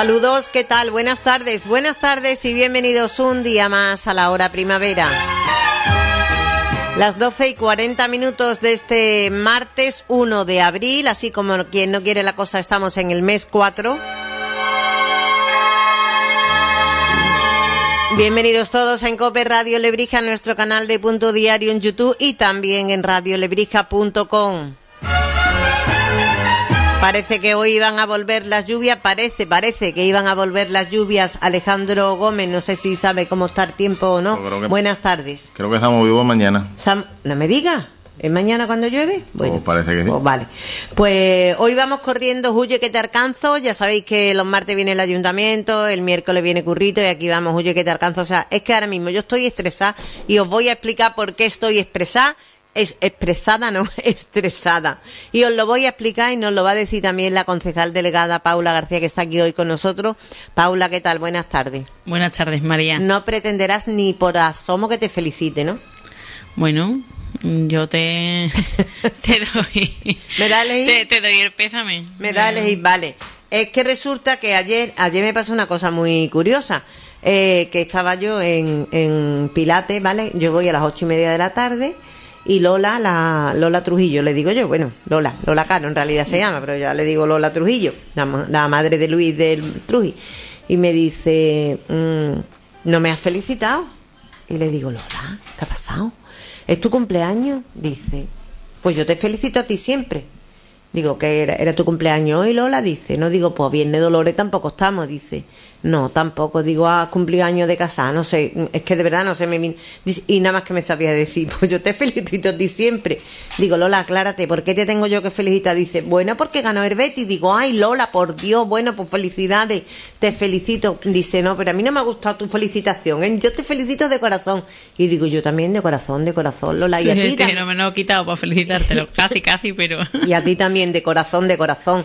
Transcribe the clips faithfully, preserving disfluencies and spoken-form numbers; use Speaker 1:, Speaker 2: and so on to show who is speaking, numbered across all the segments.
Speaker 1: Saludos, ¿qué tal? Buenas tardes, buenas tardes y bienvenidos un día más a la hora primavera. Las doce y cuarenta minutos de este martes uno de abril, así como quien no quiere la cosa, estamos en el mes cuatro. Bienvenidos todos en COPE Radio Lebrija, nuestro canal de Punto Diario en YouTube y también en radio lebrija punto com. Parece que hoy iban a volver las lluvias, parece, parece que iban a volver las lluvias. Alejandro Gómez, no sé si sabe cómo está el tiempo o no.
Speaker 2: Que,
Speaker 1: Buenas tardes.
Speaker 2: Creo que estamos vivos mañana.
Speaker 1: Sam, no me diga, ¿es mañana cuando llueve? Bueno,
Speaker 2: pues parece que sí.
Speaker 1: Pues vale. Pues hoy vamos corriendo, huye que te alcanzo. Ya sabéis que los martes viene el ayuntamiento, el miércoles viene Currito y aquí vamos, huye que te alcanzo. O sea, es que ahora mismo yo estoy estresada y os voy a explicar por qué estoy estresada. Es expresada, no, estresada. Y os lo voy a explicar y nos lo va a decir también la concejal delegada Paula García, que está aquí hoy con nosotros. Paula, ¿qué tal? Buenas tardes.
Speaker 3: Buenas tardes, María.
Speaker 1: No pretenderás ni por asomo que te felicite, ¿no?
Speaker 3: Bueno, yo te, te doy...
Speaker 1: ¿Me da el
Speaker 3: te, te doy el pésame.
Speaker 1: Me da el vale. Es que resulta que ayer, ayer me pasó una cosa muy curiosa. Eh, que estaba yo en, en Pilates, ¿vale? Yo voy a las ocho y media de la tarde... Y Lola, la Lola Trujillo, le digo yo, bueno, Lola, Lola Cano en realidad se llama, pero ya le digo Lola Trujillo, la, la madre de Luis del Trujillo. Y me dice, mmm, ¿no me has felicitado? Y le digo, Lola, ¿qué ha pasado? ¿Es tu cumpleaños? Dice, pues yo te felicito a ti siempre. Digo, ¿que era, era tu cumpleaños hoy, Lola? Dice, no, digo, pues Viernes Dolores tampoco estamos, dice. No, tampoco, digo, ah, cumplió años de casada, no sé, es que de verdad no sé, me dice, y nada más que me sabía decir, pues yo te felicito a ti siempre. Digo, Lola, aclárate, ¿por qué te tengo yo que felicitar? Dice, bueno, porque ganó el Betis. Digo, ay, Lola, por Dios, bueno, pues felicidades, te felicito. Dice, no, pero a mí no me ha gustado tu felicitación, ¿eh? Yo te felicito de corazón. Y digo, yo también de corazón, de corazón, Lola, y a ti también.
Speaker 3: No me lo he quitado para felicitártelo, casi, casi, pero...
Speaker 1: Y a ti también, de corazón, de corazón.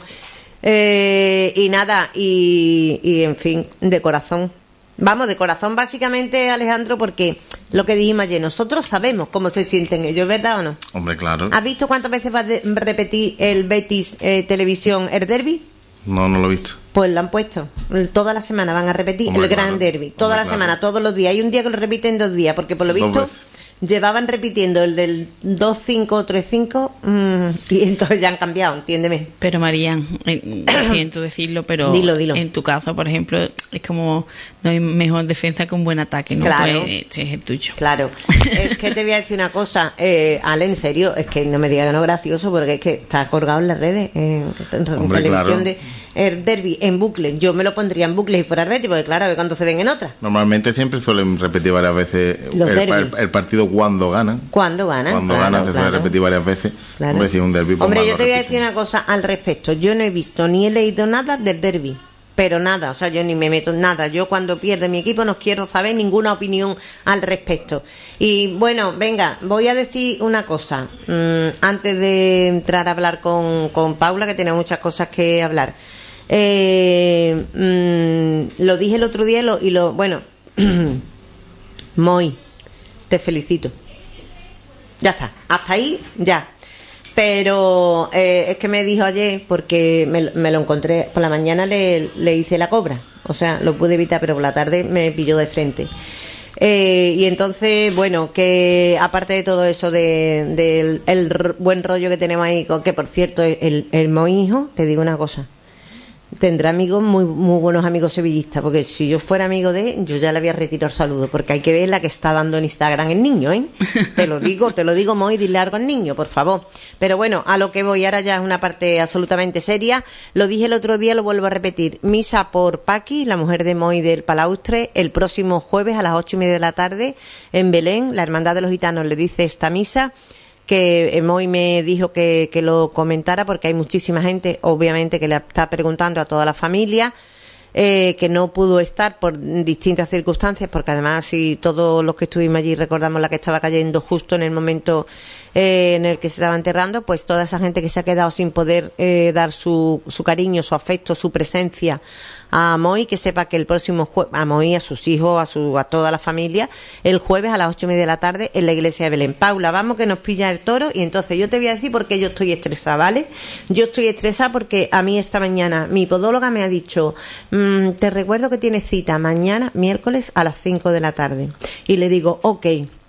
Speaker 1: Eh, y nada, y, y en fin, de corazón. Vamos, de corazón básicamente, Alejandro, porque lo que dijimos ayer, nosotros sabemos cómo se sienten ellos, ¿verdad o no?
Speaker 2: Hombre, claro.
Speaker 1: ¿Has visto cuántas veces va a de- repetir el Betis eh, Televisión el derbi?
Speaker 2: No, no lo he visto.
Speaker 1: Pues lo han puesto. Toda la semana van a repetir
Speaker 2: Hombre,
Speaker 1: el gran
Speaker 2: claro.
Speaker 1: derbi. Toda
Speaker 2: Hombre,
Speaker 1: la
Speaker 2: claro.
Speaker 1: semana, todos los días. Hay un día que lo repiten dos días, porque por lo
Speaker 2: Dos
Speaker 1: visto...
Speaker 2: veces.
Speaker 1: Llevaban repitiendo el del dos cinco o tres cinco mmm, y entonces ya han cambiado, entiéndeme.
Speaker 3: Pero María, eh, siento decirlo, pero
Speaker 1: Dilo, dilo.
Speaker 3: en tu caso, por ejemplo, es como no hay mejor defensa que un buen ataque, ¿no?
Speaker 1: Claro.
Speaker 3: Pues este es el tuyo.
Speaker 1: Claro. Es que te voy a decir una cosa, eh, Ale, en serio, es que no me digas que no es gracioso, porque es que está colgado en las redes, en, en
Speaker 2: Hombre,
Speaker 1: televisión
Speaker 2: claro.
Speaker 1: de el derbi en bucle. Yo me lo pondría en bucle si fuera el Betis, porque claro, a ver cuándo se ven en otra.
Speaker 2: Normalmente siempre suelen repetir varias veces
Speaker 1: Los
Speaker 2: el,
Speaker 1: derbis.
Speaker 2: el, el partido cuando ganan.
Speaker 1: ¿Cuándo ganan?
Speaker 2: Cuando
Speaker 1: Claro,
Speaker 2: ganan se suele
Speaker 1: claro.
Speaker 2: repetir varias veces.
Speaker 1: Claro.
Speaker 2: Hombre, si es un derbi, pues
Speaker 1: Hombre,
Speaker 2: más
Speaker 1: yo
Speaker 2: lo
Speaker 1: te voy a
Speaker 2: repiten.
Speaker 1: decir una cosa al respecto. Yo no he visto ni he leído nada del derbi, pero nada, o sea, yo ni me meto en nada. Yo cuando pierde mi equipo no quiero saber ninguna opinión al respecto. Y bueno, venga, voy a decir una cosa mmm, antes de entrar a hablar con, con Paula, que tiene muchas cosas que hablar. Eh, mmm, lo dije el otro día y lo, y lo bueno, Moi, te felicito. Ya está, hasta ahí, ya. Pero eh, es que me dijo ayer, porque me, me lo encontré, por la mañana le, le hice la cobra, o sea, lo pude evitar, pero por la tarde me pilló de frente. Eh, y entonces, bueno, que aparte de todo eso del de, el r- buen rollo que tenemos ahí, con, que por cierto, el, el Mohijo, te digo una cosa, tendrá amigos, muy muy buenos amigos sevillistas, porque si yo fuera amigo de él, yo ya le había retirado el saludo, porque hay que ver la que está dando en Instagram el niño, ¿eh? Te lo digo, te lo digo, Moi, dile algo al niño, por favor. Pero bueno, a lo que voy ahora ya es una parte absolutamente seria. Lo dije el otro día, lo vuelvo a repetir. Misa por Paqui, la mujer de Moi del Palaustre, el próximo jueves a las ocho y media de la tarde en Belén. La Hermandad de los Gitanos le dice esta misa, que Moi me dijo que, que lo comentara, porque hay muchísima gente, obviamente, que le está preguntando a toda la familia, eh, que no pudo estar por distintas circunstancias, porque además, si todos los que estuvimos allí recordamos la que estaba cayendo justo en el momento eh, en el que se estaba enterrando, pues toda esa gente que se ha quedado sin poder eh, dar su, su cariño, su afecto, su presencia a Moi, que sepa que el próximo jueves, a Moi, a sus hijos, a su a toda la familia, el jueves a las ocho y media de la tarde en la iglesia de Belén. Paula, vamos que nos pilla el toro, y entonces yo te voy a decir por qué yo estoy estresada, ¿vale? Yo estoy estresada porque a mí esta mañana mi podóloga me ha dicho, mm, te recuerdo que tienes cita mañana, miércoles, a las cinco de la tarde. Y le digo, ok.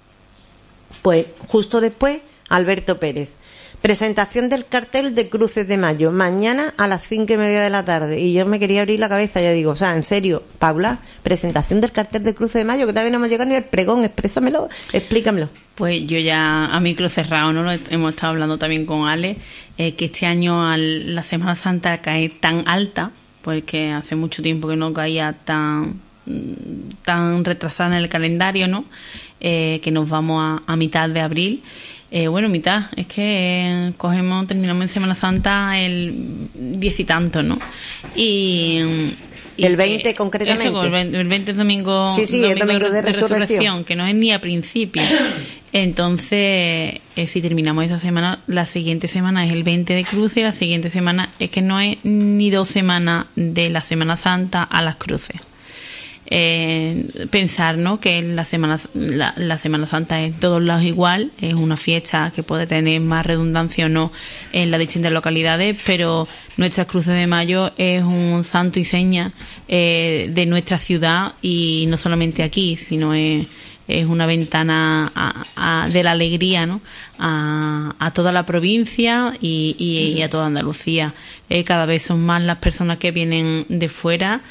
Speaker 1: Pues justo después, Alberto Pérez. Presentación del cartel de Cruces de Mayo, mañana a las cinco y media de la tarde. Y yo me quería abrir la cabeza, ya digo, o sea, en serio, Paula, presentación del cartel de Cruces de Mayo, que todavía no hemos llegado ni al pregón, exprésamelo, explícamelo.
Speaker 3: Pues yo ya a micro cerrado, ¿no? Lo hemos estado hablando también con Ale, eh, que este año al, la Semana Santa cae tan alta, porque hace mucho tiempo que no caía tan tan retrasada en el calendario, ¿no? Eh, que nos vamos a, a mitad de abril. Eh, bueno, mitad, es que eh, cogemos, terminamos en Semana Santa el diez y tanto, ¿no? Y, y
Speaker 1: el veinte
Speaker 3: que,
Speaker 1: concretamente.
Speaker 3: Eso, el veinte, el veinte es domingo,
Speaker 1: sí, sí,
Speaker 3: domingo,
Speaker 1: el domingo de,
Speaker 3: de,
Speaker 1: resurrección.
Speaker 3: de resurrección, que no es ni a principio. Entonces, eh, si terminamos esa semana, la siguiente semana es el veinte de Cruces y la siguiente semana es que no es ni dos semanas de la Semana Santa a las Cruces. Eh, pensar, ¿no?, que la semana la, la Semana Santa es en todos lados igual, es una fiesta que puede tener más redundancia o no en las distintas localidades, pero nuestras Cruces de Mayo es un santo y seña eh, de nuestra ciudad, y no solamente aquí, sino es, es una ventana a, a, de la alegría, ¿no?, a, a toda la provincia y, y, y a toda Andalucía. Eh, cada vez son más las personas que vienen de fuera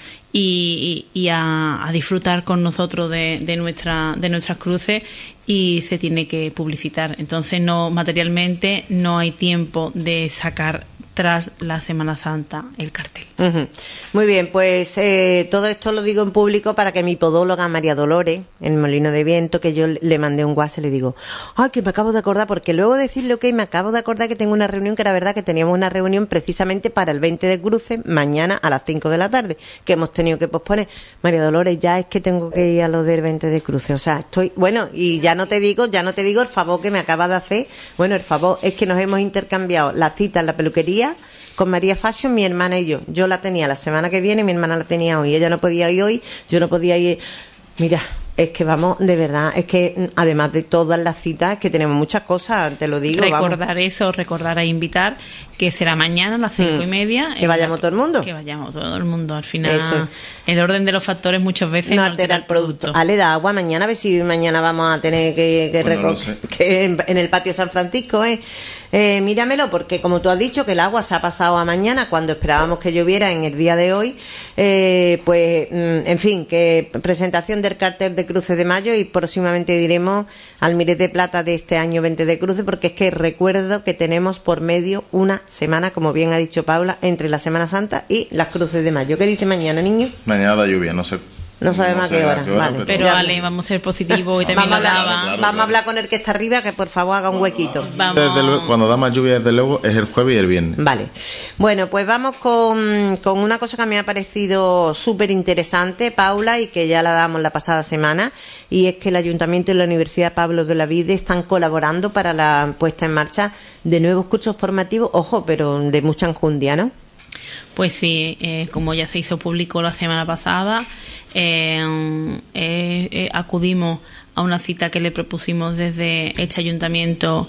Speaker 3: y, y, y a, a disfrutar con nosotros de, de nuestra de nuestras cruces, y se tiene que publicitar. Entonces, no, materialmente no hay tiempo de sacar tras la Semana Santa el cartel.
Speaker 1: Uh-huh. Muy bien, pues eh, todo esto lo digo en público para que mi podóloga María Dolores, en el Molino de Viento, que yo le mandé un WhatsApp, le digo, ay, que me acabo de acordar, porque luego decirle, ok, me acabo de acordar que tengo una reunión, que era verdad que teníamos una reunión precisamente para el veinte de Cruces, mañana a las cinco de la tarde, que hemos tenido que posponer. María Dolores, ya es que tengo que ir a lo del veinte de Cruces, o sea, estoy, bueno, y ya no te digo, ya no te digo el favor que me acaba de hacer. Bueno, el favor es que nos hemos intercambiado la cita en la peluquería con María Fashion, mi hermana y yo. Yo la tenía la semana que viene, mi hermana la tenía hoy. Ella no podía ir hoy, yo no podía ir. Mira, es que vamos, de verdad, es que además de todas las citas, que tenemos muchas cosas, te lo digo.
Speaker 3: Recordar
Speaker 1: vamos.
Speaker 3: eso, recordar e invitar, que será mañana a las cinco mm. y media.
Speaker 1: Que vayamos la, todo el mundo.
Speaker 3: Que vayamos todo el mundo. Al final,
Speaker 1: eso.
Speaker 3: El orden de los factores muchas veces
Speaker 1: no altera el producto. producto. Ale, da agua mañana, a ver si mañana vamos a tener que, que,
Speaker 2: pues no
Speaker 1: recoger que en, en el patio San Francisco, ¿eh? Eh, míramelo, porque como tú has dicho que el agua se ha pasado a mañana cuando esperábamos que lloviera en el día de hoy, eh, pues mm, en fin, que presentación del cartel de Cruces de Mayo, y próximamente diremos Almirete de Plata de este año veinte de Cruces, porque es que recuerdo que tenemos por medio una semana, como bien ha dicho Paula, entre la Semana Santa y las Cruces de Mayo. ¿Qué dice mañana, niño?
Speaker 2: Mañana da lluvia, no sé.
Speaker 1: No sabemos no a qué hora, a qué hora vale.
Speaker 3: Pero, pero Ale, vamos a ser positivos y también
Speaker 1: vamos, a hablar,
Speaker 3: claro,
Speaker 1: claro, vamos a hablar con el que está arriba, que por favor haga un huequito.
Speaker 2: Desde luego, cuando da más lluvia, desde luego, es el jueves y el viernes.
Speaker 1: Vale. Bueno, pues vamos con, con una cosa que me ha parecido súper interesante, Paula, y que ya la damos la pasada semana, y es que el Ayuntamiento y la Universidad Pablo de Olavide están colaborando para la puesta en marcha de nuevos cursos formativos, ojo, pero de mucha enjundia, ¿no?
Speaker 3: Pues sí, eh, como ya se hizo público la semana pasada, eh, eh, eh, acudimos a una cita que le propusimos desde este ayuntamiento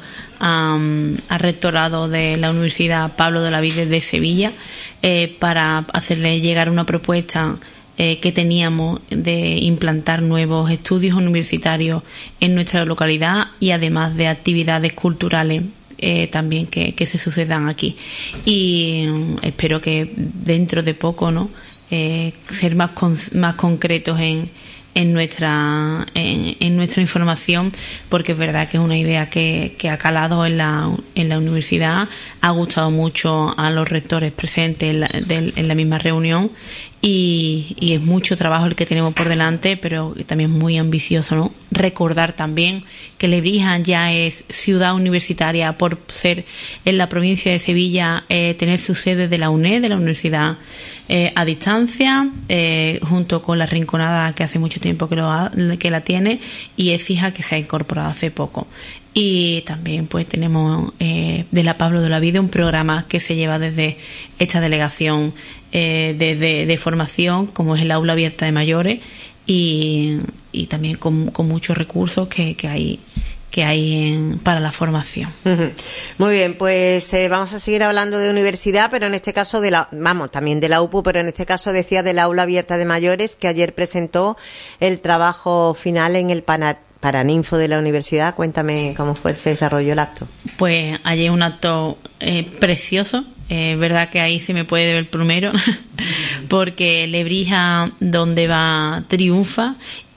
Speaker 3: um, al rectorado de la Universidad Pablo de Olavide de Sevilla, eh, para hacerle llegar una propuesta eh, que teníamos de implantar nuevos estudios universitarios en nuestra localidad, y además de actividades culturales Eh, también que, que se sucedan aquí, y um, espero que dentro de poco, ¿no?, eh, ser más con, más concretos en en nuestra en, en nuestra información, porque es verdad que es una idea que, que ha calado en la en la universidad, ha gustado mucho a los rectores presentes en la, de, en la misma reunión, y, y es mucho trabajo el que tenemos por delante, pero también muy ambicioso, ¿no? Recordar también que Lebrija ya es ciudad universitaria por ser en la provincia de Sevilla, eh, tener su sede de la U N E D, de la universidad, eh, a distancia, eh, junto con la Rinconada, que hace mucho tiempo que, lo ha, que la tiene, y Écija, que se ha incorporado hace poco. Y también pues tenemos eh, de la Pablo de Olavide un programa que se lleva desde esta delegación eh, de, de, de formación, como es el aula abierta de mayores, y, y también con, con muchos recursos que, que hay que hay en, para la formación.
Speaker 1: Uh-huh. Muy bien, pues eh, vamos a seguir hablando de universidad, pero en este caso de la, vamos, también de la U P U, pero en este caso decía del Aula Abierta de Mayores, que ayer presentó el trabajo final en el Pana, Paraninfo de la universidad. Cuéntame cómo fue, se desarrolló el acto.
Speaker 3: Pues ayer un acto eh, precioso. Es eh, verdad que ahí se me puede ver primero porque Lebrija donde va triunfa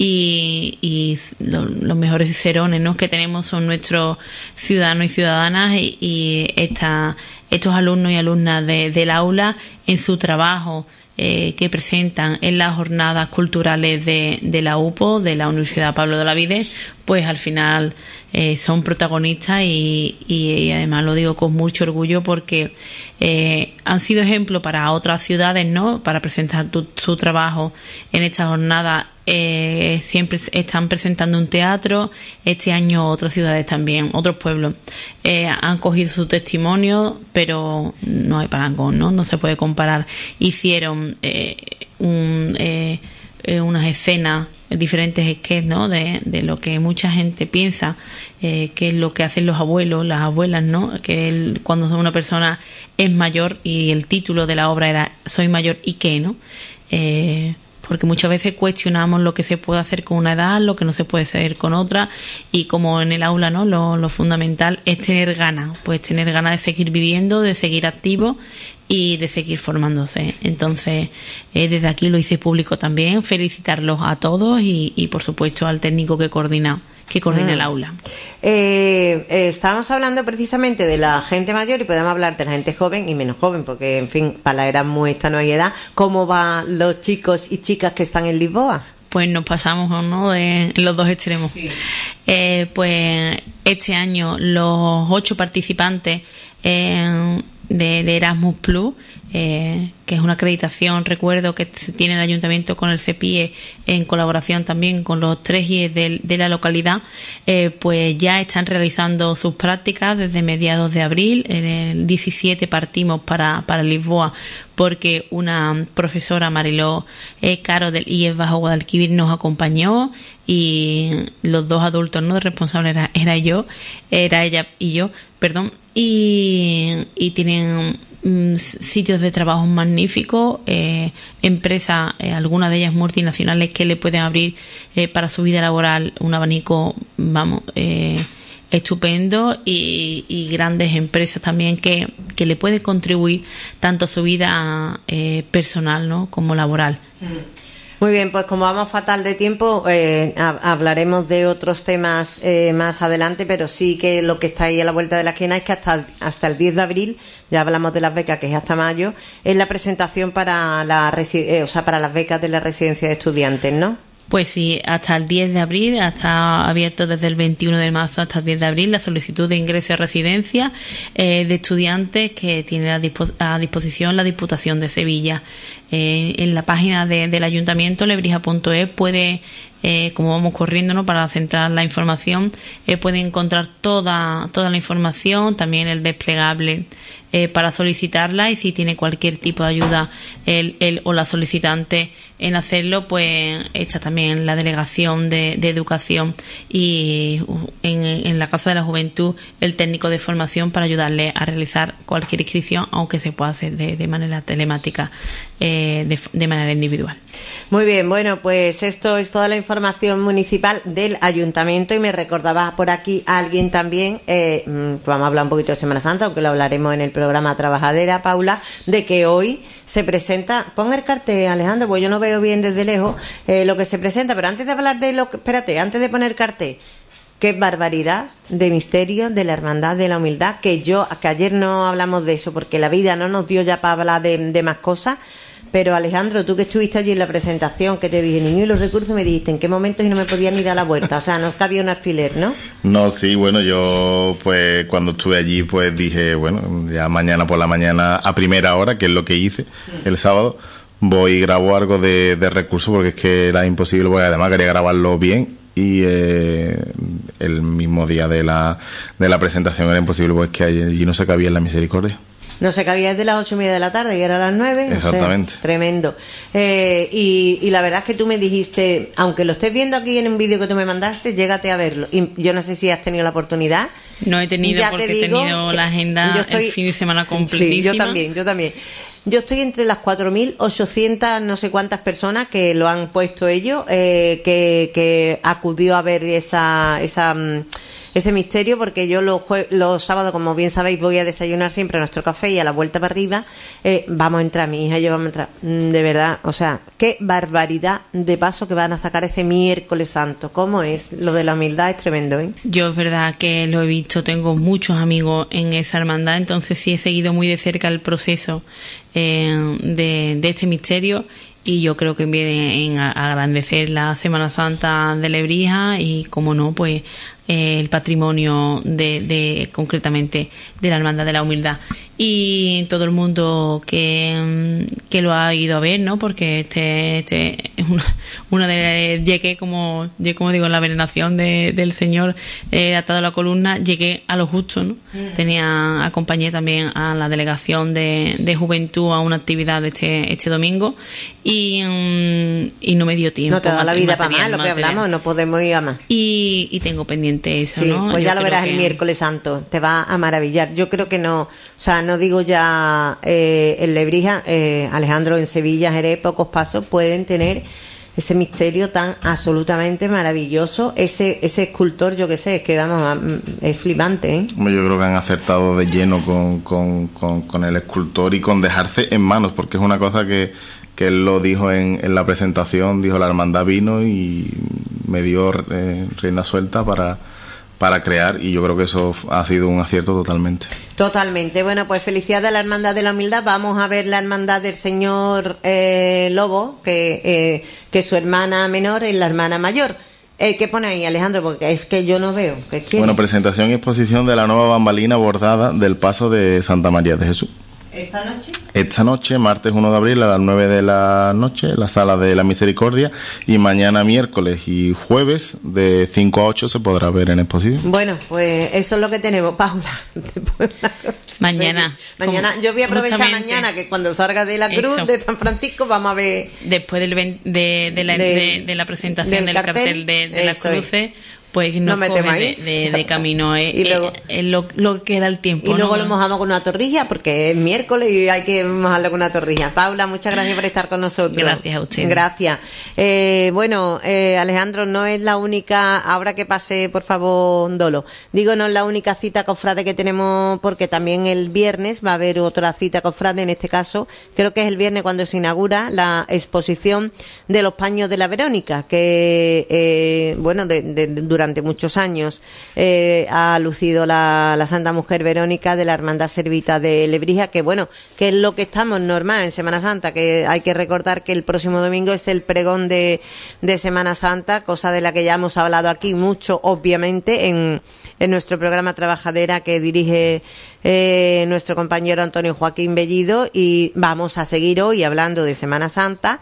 Speaker 3: y, y lo, los mejores cicerones, ¿no?, que tenemos son nuestros ciudadanos y ciudadanas y, y esta, estos alumnos y alumnas de, del aula en su trabajo eh, que presentan en las jornadas culturales de, de la U P O, de la Universidad Pablo de Olavide, pues al final eh, son protagonistas y, y, y además lo digo con mucho orgullo porque eh, han sido ejemplo para otras ciudades, ¿no?, para presentar tu, su trabajo en esta jornada. Eh, siempre están presentando un teatro, este año otras ciudades también, otros pueblos eh, han cogido su testimonio, pero no hay parangón, ¿no? No se puede comparar. Hicieron eh, un, eh, eh, unas escenas, diferentes sketches, ¿no?, de, de lo que mucha gente piensa eh, que es lo que hacen los abuelos, las abuelas, ¿no?, que el, cuando una persona es mayor, y el título de la obra era Soy mayor y qué, ¿no? Eh, porque muchas veces cuestionamos lo que se puede hacer con una edad, lo que no se puede hacer con otra, y como en el aula, ¿no?, lo, lo fundamental es tener ganas, pues tener ganas de seguir viviendo, de seguir activo y de seguir formándose. Entonces, eh, desde aquí lo hice público también, felicitarlos a todos y, y por supuesto al técnico que coordina que coordina mm. el aula.
Speaker 1: Eh, eh, estábamos hablando precisamente de la gente mayor y podemos hablar de la gente joven y menos joven, porque en fin, para la Erasmus esta no hay edad. ¿Cómo van los chicos y chicas que están en Lisboa?
Speaker 3: Pues nos pasamos, ¿no?, de los dos extremos. Sí. Eh, pues este año los ocho participantes eh, de, de Erasmus Plus, eh, que es una acreditación, recuerdo, que tiene el ayuntamiento con el CEPIE en colaboración también con los tres I E de, de la localidad, eh, pues ya están realizando sus prácticas desde mediados de abril. En el diecisiete partimos para, para Lisboa porque una profesora, Mariló eh, Caro del I E Bajo Guadalquivir, nos acompañó, y los dos adultos, no responsables era, era yo, era ella y yo, perdón, y, y tienen sitios de trabajo magníficos, eh, empresas, eh, algunas de ellas multinacionales, que le pueden abrir eh, para su vida laboral un abanico, vamos, eh, estupendo, y, y grandes empresas también que, que le pueden contribuir tanto a su vida eh, personal, ¿no?, como laboral.
Speaker 1: Muy bien, pues como vamos fatal de tiempo, eh, hablaremos de otros temas eh, más adelante, pero sí que lo que está ahí a la vuelta de la esquina es que hasta, hasta el diez de abril, ya hablamos de las becas, que es hasta mayo, es la presentación para, la, eh, o sea, para las becas de la residencia de estudiantes, ¿no?
Speaker 3: Pues sí, hasta el diez de abril, está abierto desde el veintiuno de marzo hasta el diez de abril la solicitud de ingreso a residencia eh, de estudiantes que tiene a, dispo- a disposición la Diputación de Sevilla. Eh, en la página de, del ayuntamiento, lebrija punto es, puede, eh, como vamos corriendo, ¿no?, para centrar la información, eh, puede encontrar toda, toda la información, también el desplegable eh, para solicitarla, y si tiene cualquier tipo de ayuda el, el o la solicitante en hacerlo, pues está también la delegación de, de educación y en, en la Casa de la Juventud el técnico de formación para ayudarle a realizar cualquier inscripción, aunque se pueda hacer de, de manera telemática, eh, de, de manera individual.
Speaker 1: Muy bien, bueno, pues esto es toda la información municipal del ayuntamiento, y me recordaba por aquí a alguien también, eh, vamos a hablar un poquito de Semana Santa, aunque lo hablaremos en el programa Trabajadera, Paula, de que hoy se presenta, pon el cartel, Alejandro, porque yo no veo bien desde lejos eh, lo que se presenta, pero antes de hablar de lo que, espérate, antes de poner el cartel, qué barbaridad de misterio de la hermandad de la humildad, que yo, que ayer no hablamos de eso porque la vida no nos dio ya para hablar de, de más cosas. Pero Alejandro, tú que estuviste allí en la presentación, que te dije, niño, y los recursos, me dijiste en qué momentos y no me podía ni dar la vuelta, o sea, no cabía un alfiler, ¿no?
Speaker 2: No, sí, bueno, yo pues cuando estuve allí pues dije, bueno, ya mañana por la mañana a primera hora, que es lo que hice el sábado, voy y grabo algo de, de recursos, porque es que era imposible, porque además quería grabarlo bien, y eh, el mismo día de la, de la presentación era imposible, pues que allí no se cabía en la misericordia.
Speaker 1: No se cabía desde las ocho y media de la tarde y era las nueve.
Speaker 2: Exactamente.
Speaker 1: O sea, tremendo. Eh, y, y la verdad es que tú me dijiste, aunque lo estés viendo aquí en un vídeo que tú me mandaste, llégate a verlo. Y yo no sé si has tenido la oportunidad.
Speaker 3: No he tenido
Speaker 1: Ya
Speaker 3: porque
Speaker 1: digo,
Speaker 3: he tenido la agenda
Speaker 1: yo estoy,
Speaker 3: el fin de semana completísima.
Speaker 1: Sí, yo también, yo también. Yo estoy entre las cuatro mil ochocientas no sé cuántas personas que lo han puesto ellos, eh, que, que acudió a ver esa, esa, ese misterio, porque yo los, jue- los sábados, como bien sabéis, voy a desayunar siempre a nuestro café y a la vuelta para arriba, eh, vamos a entrar, mi hija y yo vamos a entrar. Mm, De verdad, o sea, qué barbaridad de paso que van a sacar ese miércoles santo. ¿Cómo es? Lo de la humildad es tremendo, ¿eh?
Speaker 3: Yo es verdad que lo he visto, tengo muchos amigos en esa hermandad, entonces sí he seguido muy de cerca el proceso eh, de, de este misterio, y yo creo que viene en a- agrandecer la Semana Santa de Lebrija y, como no, pues eh, el patrimonio de, de concretamente de la Hermandad de la Humildad, y todo el mundo que, mm, que lo ha ido a ver, ¿no? Porque este, este es una, una de llegué como yo como digo, la veneración de, del Señor eh, atado a la columna, llegué a lo justo, ¿no? Mm. Tenía acompañé también a la delegación de, de juventud a una actividad de este este domingo, y, um, y no me dio tiempo.
Speaker 1: No te da la vida para más,
Speaker 3: material,
Speaker 1: lo que
Speaker 3: material.
Speaker 1: hablamos, no podemos ir a más.
Speaker 3: Y, y tengo pendiente eso,
Speaker 1: Sí,
Speaker 3: ¿no?
Speaker 1: pues
Speaker 3: Yo
Speaker 1: ya lo
Speaker 3: creo
Speaker 1: verás
Speaker 3: que-
Speaker 1: el miércoles santo, te va a maravillar. Yo creo que no, o sea, no digo ya eh, en Lebrija, eh, Alejandro, en Sevilla, Jerez, pocos pasos pueden tener ese misterio tan absolutamente maravilloso. Ese ese escultor, yo qué sé, es que vamos, es flipante, ¿eh?
Speaker 2: Hombre, yo creo que han acertado de lleno con, con, con, con el escultor y con dejarse en manos, porque es una cosa que, que él lo dijo en, en la presentación, dijo: la hermandad vino y me dio eh, rienda suelta para, para crear, y yo creo que eso ha sido un acierto totalmente.
Speaker 1: Totalmente. Bueno, pues felicidades a la Hermandad de la Humildad. Vamos a ver la Hermandad del Señor eh, Lobo, que, eh, que su hermana menor es la hermana mayor. Eh, ¿Qué pone ahí, Alejandro? Porque es que yo no veo. ¿Qué quiere?
Speaker 2: Bueno, presentación y exposición de la nueva bambalina bordada del paso de Santa María de Jesús.
Speaker 1: ¿Esta noche?
Speaker 2: Esta noche, martes uno de abril, a las nueve de la noche, en la Sala de la Misericordia, y mañana miércoles y jueves de cinco a ocho se podrá ver en exposición.
Speaker 1: Bueno, pues eso es lo que tenemos, Paula. Después,
Speaker 3: Mañana.
Speaker 1: Mañana,
Speaker 3: Como-
Speaker 1: yo voy a aprovechar
Speaker 3: justamente.
Speaker 1: mañana, que cuando salga de la cruz
Speaker 3: Eso.
Speaker 1: de San Francisco vamos a ver.
Speaker 3: Después del ven- de, de, la,
Speaker 1: Del-
Speaker 3: de, de la presentación
Speaker 1: del
Speaker 3: del
Speaker 1: cartel,
Speaker 3: cartel, de, de las
Speaker 1: eso es.
Speaker 3: cruces, pues nos
Speaker 1: Nos metemos
Speaker 3: coge
Speaker 1: ahí.
Speaker 3: de, de, de camino. Eh,
Speaker 1: Y luego-
Speaker 3: eh, eh, lo, lo que da el tiempo.
Speaker 1: Y luego
Speaker 3: ¿no?
Speaker 1: lo mojamos con una torrilla, porque es miércoles y hay que mojarlo con una torrilla. Paula, muchas gracias por estar con nosotros.
Speaker 3: Gracias a ustedes.
Speaker 1: Gracias. Eh, bueno, eh, Alejandro, no es la única, ahora que pase, por favor, Dolo, digo, no es la única cita cofrade que tenemos, porque también el viernes va a haber otra cita cofrade, en este caso, creo que es el viernes cuando se inaugura la exposición de los paños de la Verónica, que, eh, bueno, de, de- durante muchos años eh, ha lucido la, la Santa Mujer Verónica de la Hermandad Servita de Lebrija, que bueno, que es lo que estamos normal en Semana Santa, que hay que recordar que el próximo domingo es el pregón de, de Semana Santa, cosa de la que ya hemos hablado aquí mucho, obviamente, en, en nuestro programa Trabajadera que dirige eh, nuestro compañero Antonio Joaquín Bellido, y vamos a seguir hoy hablando de Semana Santa.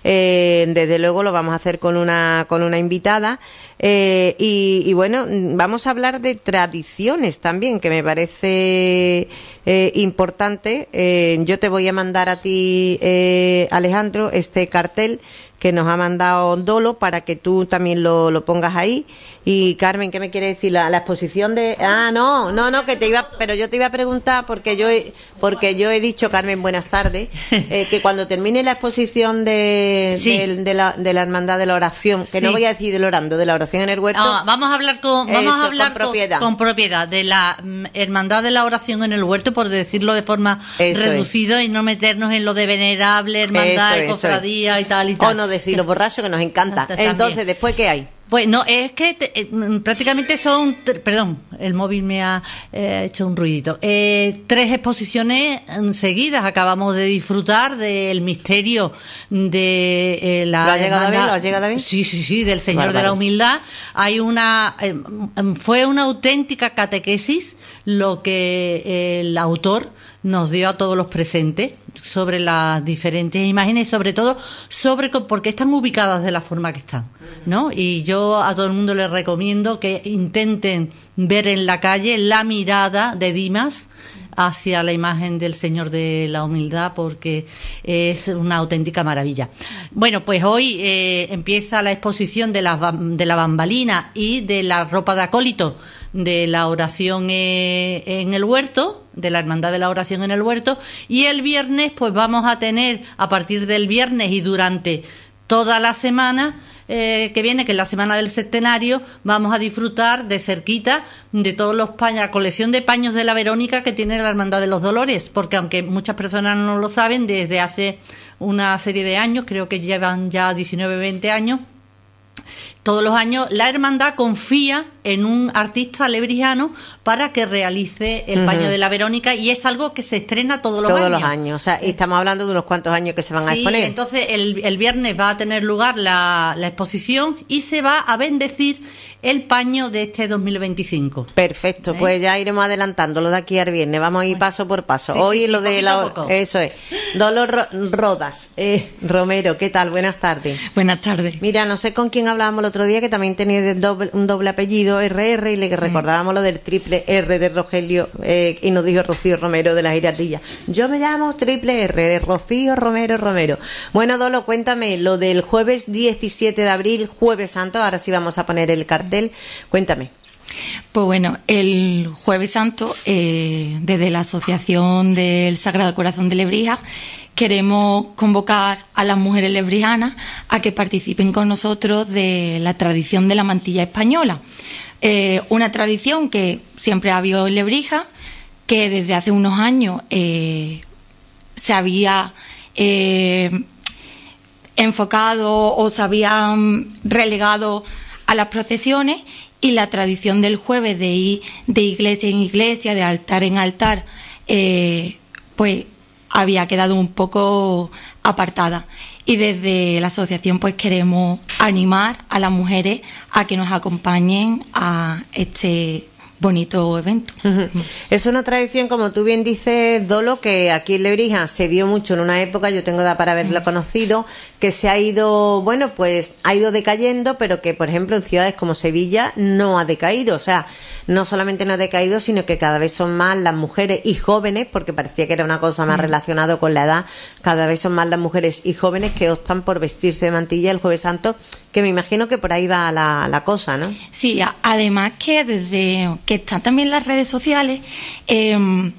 Speaker 1: Eh, desde luego lo vamos a hacer con una, con una invitada. Eh, y, y bueno, vamos a hablar de tradiciones también, que me parece eh, importante. Eh, yo te voy a mandar a ti, eh, Alejandro, este cartel que nos ha mandado Dolo para que tú también lo, lo pongas ahí. Y Carmen, ¿qué me quiere decir? La, la exposición de... Ah, no, no, no, que te iba... Pero yo te iba a preguntar, porque yo he, porque yo he dicho, Carmen, buenas tardes, eh, que cuando termine la exposición de,
Speaker 4: Sí.
Speaker 1: de, de la, de la Hermandad de la Oración, que
Speaker 4: Sí.
Speaker 1: no voy a decir del orando, de la oración en el huerto...
Speaker 4: Ah, vamos a hablar con vamos
Speaker 1: Eso,
Speaker 4: a hablar
Speaker 1: con propiedad.
Speaker 4: con, con propiedad de la mm, hermandad de la oración en el huerto, por decirlo de forma
Speaker 1: Eso
Speaker 4: reducida, y no meternos en lo de venerable, hermandad,
Speaker 1: Eso, eso
Speaker 4: cofradía y tal y tal.
Speaker 1: O no decir los borrachos, que nos encanta.
Speaker 4: También.
Speaker 1: Entonces, ¿después qué hay?
Speaker 4: Pues no, es que te- eh, mm, prácticamente son, tr- perdón, el móvil me ha eh, hecho un ruidito. Eh, tres exposiciones mm, seguidas. Acabamos de disfrutar del misterio de eh, la.
Speaker 1: ¿Lo has llegado a ver?
Speaker 4: hermandad-
Speaker 1: ¿Lo has llegado a ver?
Speaker 4: Sí, sí, sí, del Señor
Speaker 1: Bárbaro.
Speaker 4: de la Humildad. Hay una, eh, mm, fue una auténtica catequesis lo que el autor nos dio a todos los presentes sobre las diferentes imágenes y sobre todo sobre co- por qué están ubicadas de la forma que están, ¿no? Y yo a todo el mundo les recomiendo que intenten ver en la calle la mirada de Dimas hacia la imagen del Señor de la Humildad, porque es una auténtica maravilla. Bueno, pues hoy eh, empieza la exposición de la, de la bambalina y de la ropa de acólito de la oración eh, en el huerto, de la Hermandad de la Oración en el Huerto, y el viernes pues vamos a tener, a partir del viernes y durante toda la semana eh, que viene, que es la semana del centenario, vamos a disfrutar de cerquita de todos los paños, la colección de paños de la Verónica que tiene la Hermandad de los Dolores, porque aunque muchas personas no lo saben, desde hace una serie de años, creo que llevan ya diecinueve, veinte años, todos los años la hermandad confía en un artista lebrijano para que realice el paño uh-huh. de la Verónica, y es algo que se estrena todos los
Speaker 1: todos
Speaker 4: años.
Speaker 1: Todos los años, o sea, y estamos hablando de unos cuantos años que se van a
Speaker 4: sí,
Speaker 1: exponer.
Speaker 4: Entonces el, el viernes va a tener lugar la, la exposición y se va a bendecir el paño de este dos mil veinticinco.
Speaker 1: Perfecto, ¿eh? Pues ya iremos adelantándolo de aquí al viernes. Vamos a ir paso por paso.
Speaker 4: Sí,
Speaker 1: Hoy
Speaker 4: sí, sí,
Speaker 1: lo de la... Eso es. Dolor Rodas. Eh, Romero, ¿qué tal? Buenas tardes.
Speaker 5: Buenas tardes.
Speaker 1: Mira, no sé con quién hablábamos el otro día, que también tenía doble, un doble apellido, R R, y le recordábamos mm. lo del triple R de Rogelio, eh, y nos dijo Rocío Romero de la Girardilla. Yo me llamo triple R, Rocío Romero Romero. Bueno, Dolo, cuéntame lo del jueves diecisiete de abril, Jueves Santo. Ahora sí vamos a poner el cartel. Cuéntame.
Speaker 5: Pues bueno, el Jueves Santo, eh, desde la Asociación del Sagrado Corazón de Lebrija, queremos convocar a las mujeres lebrijanas a que participen con nosotros de la tradición de la mantilla española. Eh, una tradición que siempre ha habido en Lebrija, que desde hace unos años eh, se había eh, enfocado o se había relegado a las procesiones, y la tradición del jueves de ir de iglesia en iglesia, de altar en altar, eh, pues había quedado un poco apartada. Y desde la asociación pues queremos animar a las mujeres a que nos acompañen a este bonito evento.
Speaker 1: Uh-huh. Es una tradición, como tú bien dices, Dolo, que aquí en Lebrija se vio mucho en una época, yo tengo edad para haberla uh-huh. conocido, que se ha ido, bueno, pues ha ido decayendo, pero que, por ejemplo, en ciudades como Sevilla no ha decaído. O sea, no solamente no ha decaído, sino que cada vez son más las mujeres y jóvenes, porque parecía que era una cosa más uh-huh. relacionada con la edad, cada vez son más las mujeres y jóvenes que optan por vestirse de mantilla el Jueves Santo, que me imagino que por ahí va la, la cosa, ¿no?
Speaker 5: Sí, a, además que desde que están también las redes sociales, eh,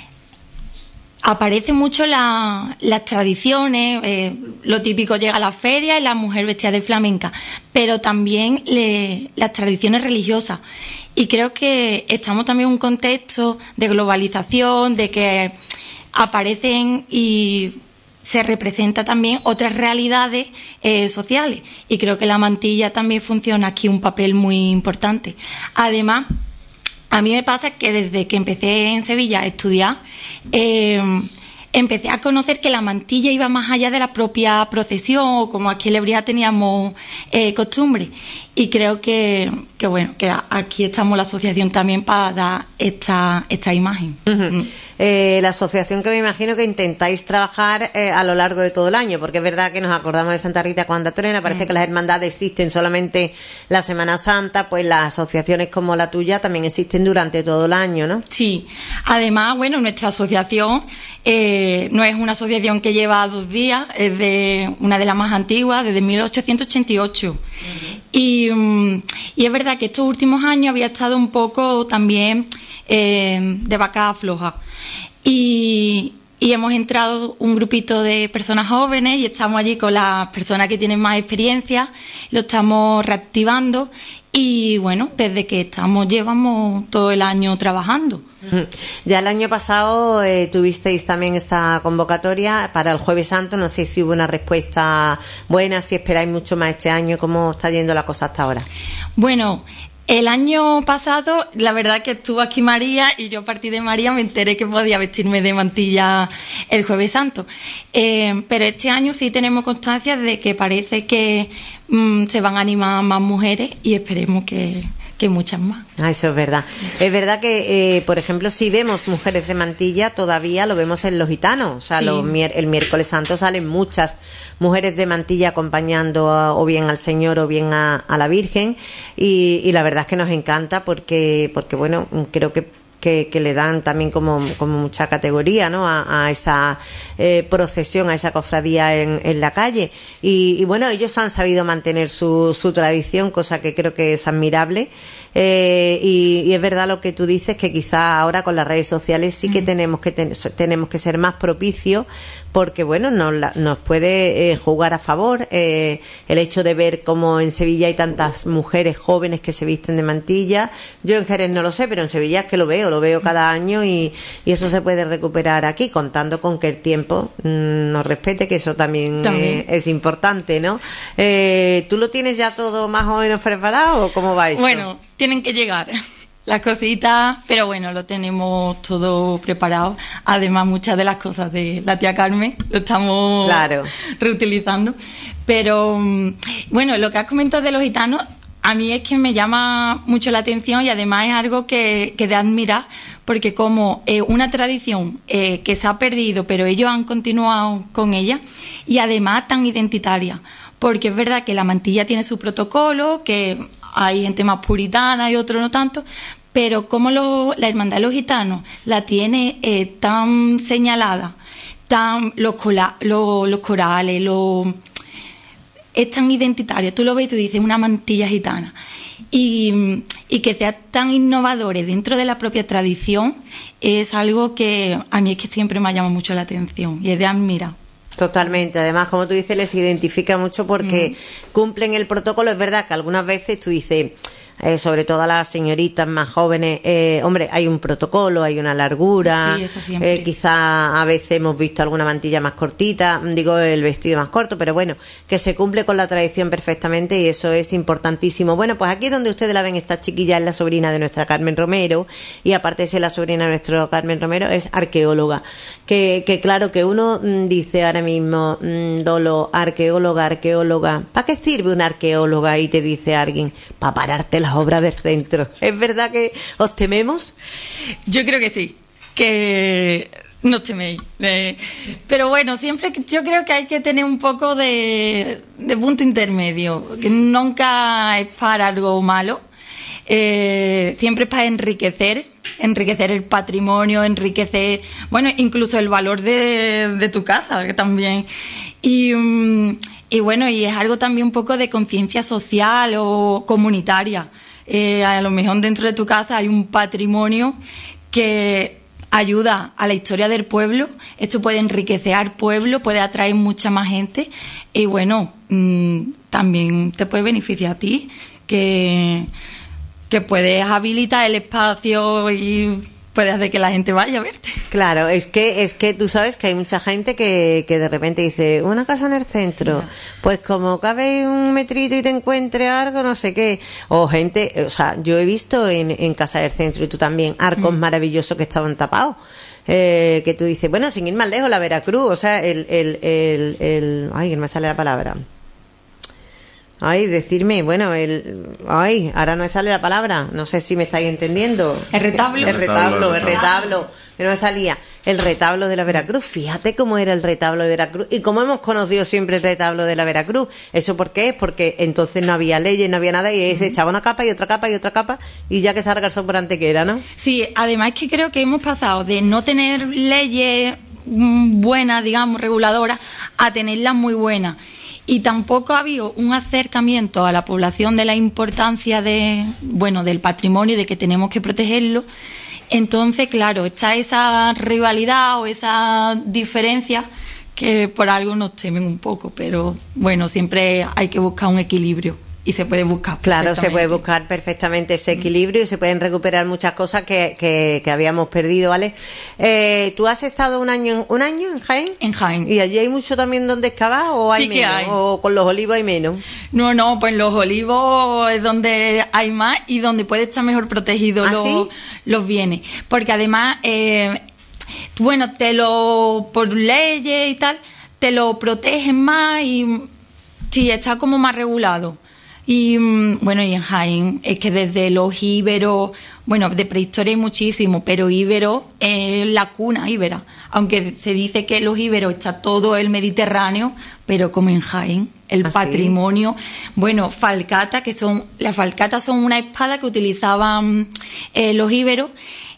Speaker 5: aparecen mucho la, las tradiciones, eh, lo típico, llega a la feria y la mujer vestida de flamenca, pero también le, las tradiciones religiosas. Y creo que estamos también en un contexto de globalización, de que aparecen y se representa también otras realidades eh, sociales, y creo que la mantilla también funciona aquí un papel muy importante. Además, a mí me pasa que desde que empecé en Sevilla a estudiar, eh, empecé a conocer que la mantilla iba más allá de la propia procesión, o como aquí en Lebrija teníamos eh, costumbre. Y creo que, que bueno, que aquí estamos la asociación también para dar esta, esta imagen.
Speaker 1: Uh-huh. Mm. Eh, la asociación, que me imagino que intentáis trabajar eh, a lo largo de todo el año, porque es verdad que nos acordamos de Santa Rita cuando Trena, parece uh-huh. que las hermandades existen solamente la Semana Santa, pues las asociaciones como la tuya también existen durante todo el año, ¿no?
Speaker 5: Sí, además, bueno, nuestra asociación eh, no es una asociación que lleva dos días, es de una de las más antiguas, desde mil ochocientos ochenta y ocho. Uh-huh. Y, y es verdad que estos últimos años había estado un poco también eh, de vaca floja. Y, y hemos entrado un grupito de personas jóvenes y estamos allí con las personas que tienen más experiencia, lo estamos reactivando, y bueno, desde que estamos llevamos todo el año trabajando.
Speaker 1: Ya el año pasado eh, tuvisteis también esta convocatoria para el Jueves Santo, no sé si hubo una respuesta buena, si esperáis mucho más este año, ¿cómo está yendo la cosa hasta ahora?
Speaker 5: Bueno, el año pasado, la verdad que estuvo aquí María, y yo a partir de María me enteré que podía vestirme de mantilla el Jueves Santo. Eh, pero este año sí tenemos constancia de que parece que mm, se van a animar más mujeres, y esperemos que, que muchas más.
Speaker 1: Ah, eso es verdad. Es verdad que, eh, por ejemplo, si vemos mujeres de mantilla, todavía lo vemos en los gitanos. O sea, sí. los, el miércoles santo salen muchas mujeres de mantilla acompañando a, o bien al Señor o bien a, a la Virgen, y, y la verdad es que nos encanta porque, porque bueno, creo que que, que le dan también como, como mucha categoría, ¿no? A, a esa eh, procesión, a esa cofradía en, en la calle. Y, y bueno, ellos han sabido mantener su, su tradición, cosa que creo que es admirable. Eh, y, y es verdad lo que tú dices, que quizá ahora con las redes sociales sí que mm. tenemos que ten, tenemos que ser más propicios, porque bueno, nos, la, nos puede eh, jugar a favor eh, el hecho de ver cómo en Sevilla hay tantas mujeres jóvenes que se visten de mantilla. Yo en Jerez no lo sé, pero en Sevilla es que lo veo, lo veo cada año, y, y eso se puede recuperar aquí, contando con que el tiempo mmm, nos respete, que eso también, también. Eh, es importante, ¿no? Eh, ¿Tú lo tienes ya todo más o menos preparado o cómo va esto?
Speaker 5: Bueno, tienen que llegar las cositas, pero bueno, lo tenemos todo preparado. Además, muchas de las cosas de la tía Carmen lo estamos claro. reutilizando. Pero bueno, lo que has comentado de los gitanos, a mí es que me llama mucho la atención, y además es algo que, que de admirar, porque como eh, una tradición eh, que se ha perdido, pero ellos han continuado con ella, y además tan identitaria, porque es verdad que la mantilla tiene su protocolo, que hay gente más puritana y otro no tanto, pero como lo, la hermandad de los gitanos la tiene eh, tan señalada, tan los, cola, lo, los corales, lo, es tan identitario, tú lo ves y tú dices una mantilla gitana, y, y que sea tan innovadores dentro de la propia tradición, es algo que a mí es que siempre me ha llamado mucho la atención y es de admirar.
Speaker 1: Totalmente, además, como tú dices, les identifica mucho porque mm. cumplen el protocolo. Es verdad que algunas veces tú dices, eh, sobre todo a las señoritas más jóvenes, eh, hombre, hay un protocolo, hay una largura,
Speaker 5: sí, eso siempre.
Speaker 1: Eh, quizá a veces hemos visto alguna mantilla más cortita, digo el vestido más corto, pero bueno, que se cumple con la tradición perfectamente, y eso es importantísimo. Bueno, pues aquí donde ustedes la ven, esta chiquilla es la sobrina de nuestra Carmen Romero, y aparte de ser la sobrina de nuestro Carmen Romero, es arqueóloga, que, que claro que uno mmm, dice ahora mismo, mmm, Dolo, arqueóloga, arqueóloga, ¿para qué sirve una arqueóloga? Y te dice alguien, para pararte las obras del centro. ¿Es verdad que os tememos?
Speaker 5: Yo creo que sí, que no teméis. Eh, pero bueno, siempre yo creo que hay que tener un poco de, de punto intermedio, que nunca es para algo malo, eh, siempre es para enriquecer, enriquecer el patrimonio, enriquecer, bueno, incluso el valor de, de tu casa, que también. Y, y bueno, y es algo también un poco de conciencia social o comunitaria. Eh, a lo mejor dentro de tu casa hay un patrimonio que ayuda a la historia del pueblo. Esto puede enriquecer al pueblo, puede atraer mucha más gente, y bueno, mmm, también te puede beneficiar a ti, que, que puedes habilitar el espacio y puedes hacer que la gente vaya a verte.
Speaker 1: Claro, es que es que tú sabes que hay mucha gente que, que de repente dice, una casa en el centro, no. Pues como cabe un metrito y te encuentre algo, no sé qué, o gente, o sea, yo he visto en, en Casa del Centro, y tú también, arcos mm. maravillosos que estaban tapados, eh, que tú dices, bueno, sin ir más lejos, la Veracruz, o sea, el, el, el, el ay, que no me sale la palabra. Ay, decirme, bueno, el... Ay, ahora no me sale la palabra, no sé si me estáis entendiendo.
Speaker 5: El retablo.
Speaker 1: El retablo, el retablo, que no me salía. El retablo de la Veracruz, fíjate cómo era el retablo de Veracruz y cómo hemos conocido siempre el retablo de la Veracruz. ¿Eso por qué? Porque entonces no había leyes, no había nada, y se echaba una capa y otra capa y otra capa, y ya que salga el soporante que era, ¿no?
Speaker 5: Sí, además es que creo que hemos pasado de no tener leyes buenas, digamos, reguladoras, a tenerlas muy buenas. Y tampoco ha habido un acercamiento a la población de la importancia de, bueno, del patrimonio y de que tenemos que protegerlo. Entonces, claro, está esa rivalidad o esa diferencia que por algo nos temen un poco, pero bueno, siempre hay que buscar un equilibrio. Y se puede buscar
Speaker 1: Claro, se puede buscar perfectamente ese equilibrio, y se pueden recuperar muchas cosas que, que, que habíamos perdido, ¿vale? Eh, ¿Tú has estado un año, un año en Jaén?
Speaker 5: En Jaén.
Speaker 1: ¿Y allí hay mucho también donde excavar o hay
Speaker 5: sí
Speaker 1: menos?
Speaker 5: Que hay.
Speaker 1: ¿O con los olivos hay menos?
Speaker 5: No, no, pues los olivos es donde hay más y donde puede estar mejor protegido
Speaker 1: ¿Ah,
Speaker 5: los,
Speaker 1: sí?
Speaker 5: los bienes. Porque además, eh, bueno, te lo, por leyes y tal, te lo protegen más y sí, está como más regulado. Y bueno, y en Jaén es que desde los íberos, bueno, de prehistoria hay muchísimo, pero íbero es la cuna íbera. Aunque se dice que los íberos está todo el Mediterráneo, pero como en Jaén, el ¿Ah, patrimonio. Sí? Bueno, falcata, que son, las falcatas son una espada que utilizaban eh, los íberos,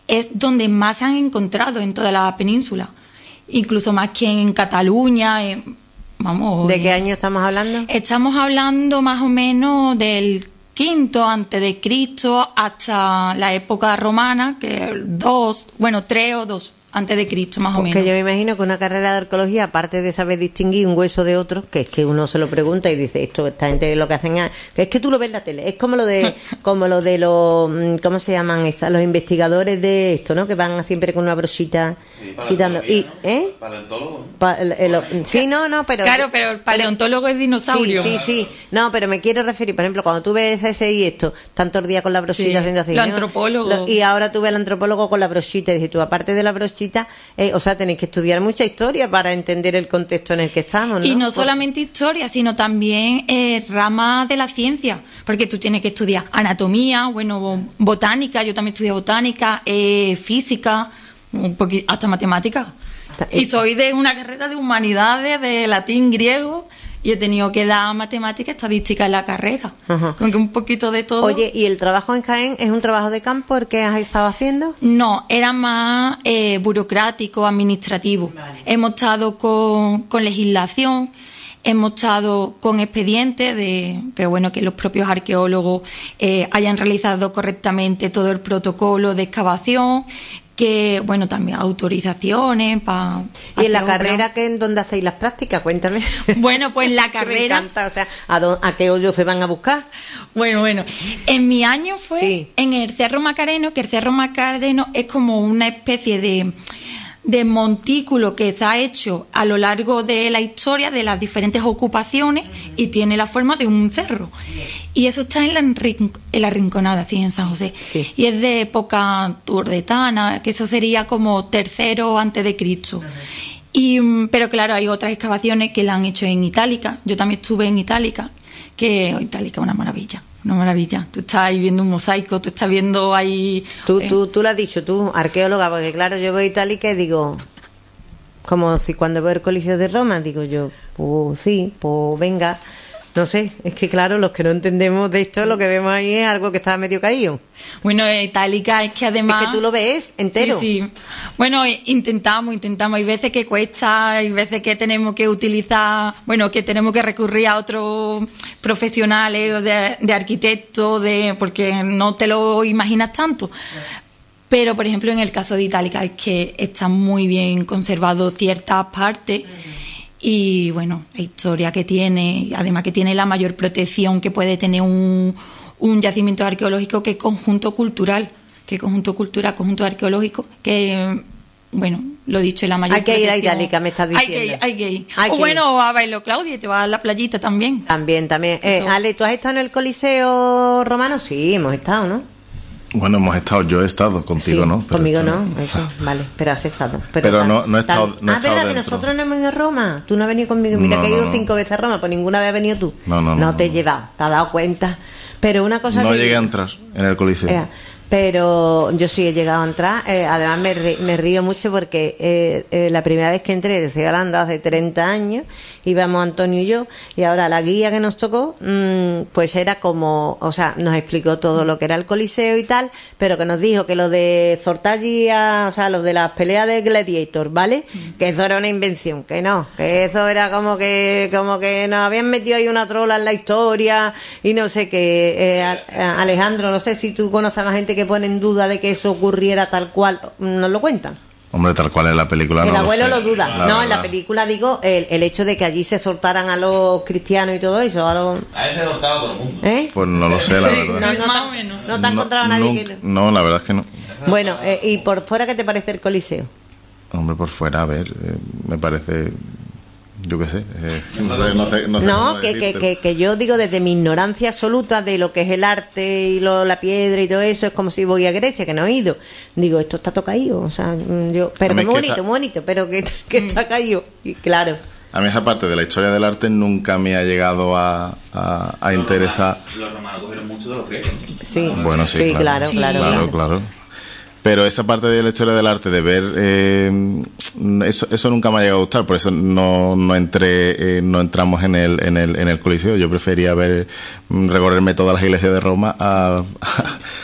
Speaker 5: es donde más se han encontrado en toda la península, incluso más que en Cataluña. Eh, vamos.
Speaker 1: ¿De
Speaker 5: eh,
Speaker 1: qué año estamos hablando?
Speaker 5: Estamos hablando más o menos del quinto antes de Cristo hasta la época romana, que dos, bueno, tres o dos antes de Cristo, más o
Speaker 1: Porque
Speaker 5: menos.
Speaker 1: yo me imagino que una carrera de arqueología, aparte de saber distinguir un hueso de otro, que es que uno se lo pregunta y dice, esto, esta gente lo que hacen es, que es que tú lo ves en la tele, es como lo de, como lo de los, ¿cómo se llaman estas? Los investigadores de esto, ¿no? Que van siempre con una brochita
Speaker 6: Sí,
Speaker 1: quitando, y,
Speaker 6: ¿no?
Speaker 1: ¿eh?
Speaker 6: Paleontólogo.
Speaker 1: Pa- el- el- sí, no, no, pero...
Speaker 5: Claro, pero el paleontólogo es dinosaurio.
Speaker 1: Sí, sí, sí. No, pero me quiero referir, por ejemplo, cuando tú ves ese y esto, tantos días con la brochita
Speaker 5: Sí,
Speaker 1: haciendo así.
Speaker 5: los
Speaker 1: ¿no?
Speaker 5: antropólogos.
Speaker 1: Lo- y ahora tú ves al antropólogo con la brochita y dices tú, aparte de la brochita, eh, o sea, tenéis que estudiar mucha historia para entender el contexto en el que estamos, ¿no?
Speaker 5: Y no
Speaker 1: Por-
Speaker 5: solamente historia, sino también eh, ramas de la ciencia, porque tú tienes que estudiar anatomía, bueno, botánica, yo también estudié botánica, eh, física, un poqui- hasta matemática. Y soy de una carrera de humanidades, de latín, griego, y he tenido que dar matemática, estadística en la carrera.
Speaker 1: Ajá.
Speaker 5: Con que un poquito de todo.
Speaker 1: Oye, ¿y el trabajo en Jaén es un trabajo de campo el que has estado haciendo?
Speaker 5: No, era más eh, burocrático, administrativo. Hemos estado con, con legislación, hemos estado con expedientes de que bueno que los propios arqueólogos eh, hayan realizado correctamente todo el protocolo de excavación, que bueno también autorizaciones para.
Speaker 1: ¿Y en la carrera que en donde hacéis las prácticas? Cuéntame.
Speaker 5: Bueno, pues la
Speaker 1: Que me
Speaker 5: carrera.
Speaker 1: encanta, o sea, ¿a, dó- a qué hoyo se van a buscar?
Speaker 5: Bueno, bueno. En mi año fue
Speaker 1: Sí.
Speaker 5: en el Cerro Macareno, que el Cerro Macareno es como una especie de, de montículo que se ha hecho a lo largo de la historia de las diferentes ocupaciones y tiene la forma de un cerro. Y eso está en la, enrin- en la Rinconada, sí, en San José.
Speaker 1: Sí.
Speaker 5: Y es de época turdetana, que eso sería como tercero antes de Cristo. Y, mm, pero claro, hay otras excavaciones que la han hecho en Itálica. Yo también estuve en Itálica, que Itálica es una maravilla, una maravilla. Tú estás ahí viendo un mosaico, tú estás viendo ahí...
Speaker 1: Tú,
Speaker 5: eh,
Speaker 1: tú, tú lo has dicho, tú, arqueóloga, porque claro, yo voy a Itálica y digo, como si cuando veo el Coliseo de Roma, digo yo, pues sí, pues venga, no sé, es que claro, los que no entendemos de esto, lo que vemos ahí es algo que está medio caído.
Speaker 5: Bueno, eh, Itálica es que además...
Speaker 1: Es que tú lo ves entero.
Speaker 5: Sí, sí. Bueno, eh, intentamos, intentamos. Hay veces que cuesta, hay veces que tenemos que utilizar, bueno, que tenemos que recurrir a otros profesionales o de, de arquitectos, de, porque no te lo imaginas tanto. Pero, por ejemplo, en el caso de Itálica es que está muy bien conservado ciertas partes y, bueno, la historia que tiene, además que tiene la mayor protección que puede tener un, un yacimiento arqueológico, que es conjunto cultural, que es conjunto cultural, conjunto arqueológico, que, bueno, lo dicho, es la mayor
Speaker 1: Hay que ir a
Speaker 5: protección.
Speaker 1: Itálica, me estás
Speaker 5: Hay que
Speaker 1: diciendo.
Speaker 5: ir, hay que ir.
Speaker 1: Hay
Speaker 5: o
Speaker 1: que
Speaker 5: bueno, a Bailo Claudia, te vas a la playita también.
Speaker 1: También, también. Eh,
Speaker 5: Eso.
Speaker 1: Ale, ¿tú has estado en el Coliseo romano? Sí, hemos estado, ¿no?
Speaker 2: Bueno, hemos estado, yo he estado contigo,
Speaker 1: Sí,
Speaker 2: ¿no? Pero
Speaker 1: conmigo
Speaker 2: esto-
Speaker 1: no, eso, vale, pero has estado.
Speaker 2: Pero
Speaker 1: tal-
Speaker 2: no- no he
Speaker 1: tal-
Speaker 2: estado- no he
Speaker 1: ah,
Speaker 2: estado
Speaker 1: verdad que
Speaker 2: dentro.
Speaker 1: nosotros no hemos ido a Roma. Tú no has venido conmigo. Mira
Speaker 2: No,
Speaker 1: que he
Speaker 2: no,
Speaker 1: ido
Speaker 2: no.
Speaker 1: cinco veces a Roma, pues ninguna vez has venido tú.
Speaker 2: No, no, no,
Speaker 1: te he
Speaker 2: no.
Speaker 1: llevado, te has dado cuenta. Pero una cosa
Speaker 2: No
Speaker 1: que...
Speaker 2: llegué a entrar en el Coliseo.
Speaker 1: Eh, pero yo sí he llegado a entrar. eh, además me, ri- me río mucho porque eh, eh, la primera vez que entré, estoy hablando hace treinta años, íbamos Antonio y yo, y ahora la guía que nos tocó, mm, pues era como, o sea, nos explicó todo lo que era el Coliseo y tal, pero que nos dijo que lo de Zortaglia, o sea, lo de las peleas de Gladiator, ¿vale? Que eso era una invención, que no, que eso era como que, como que nos habían metido ahí una trola en la historia y no sé qué. Eh, a- a- Alejandro, no sé si tú conoces a más gente que pone en duda de que eso ocurriera tal cual, nos lo cuentan.
Speaker 2: Hombre, tal cual es la película.
Speaker 1: El
Speaker 2: no
Speaker 1: abuelo
Speaker 2: sé.
Speaker 1: lo duda.
Speaker 2: La
Speaker 1: no, en la
Speaker 2: verdad.
Speaker 1: película digo el, el hecho de que allí se soltaran a los cristianos y todo eso. A los,
Speaker 6: A él se ha cortado todo el mundo.
Speaker 1: ¿eh?
Speaker 2: Pues no lo sé, la
Speaker 5: Sí,
Speaker 1: No,
Speaker 2: verdad.
Speaker 1: no,
Speaker 5: Más
Speaker 1: te-
Speaker 5: o menos.
Speaker 1: no te has encontrado a nadie
Speaker 2: nunca-
Speaker 1: que...
Speaker 2: No, la verdad es que no.
Speaker 1: Bueno, eh, ¿y por fuera qué te parece el Coliseo?
Speaker 2: Hombre, por fuera, a ver, eh, me parece... Yo qué sé. eh, no sé, no sé, no sé
Speaker 1: No,
Speaker 2: cómo
Speaker 1: que, que,
Speaker 2: decírtelo.
Speaker 1: que, que yo digo desde mi ignorancia absoluta de lo que es el arte y lo, la piedra y todo eso, es como si voy a Grecia, que no he ido. Digo, esto está todo caído, o sea, mm, yo, pero
Speaker 2: Hombre,
Speaker 1: muy
Speaker 2: es que
Speaker 1: bonito,
Speaker 2: esa-
Speaker 1: muy bonito, pero que, que está caído. Y claro,
Speaker 2: A mí esa parte de la historia del arte nunca me ha llegado a, a, a interesar.
Speaker 6: Los romanos cogieron mucho de los griegos.
Speaker 1: sí,
Speaker 2: Bueno, sí,
Speaker 1: claro,
Speaker 5: Sí.
Speaker 1: claro,
Speaker 2: Claro,
Speaker 1: claro.
Speaker 2: claro. Pero esa parte de la historia del arte, de ver, eh, eso, eso nunca me ha llegado a gustar, por eso no, no entré, eh, no entramos en el, en el, en el Coliseo. Yo prefería ver, mm, recorrerme todas las iglesias de Roma a,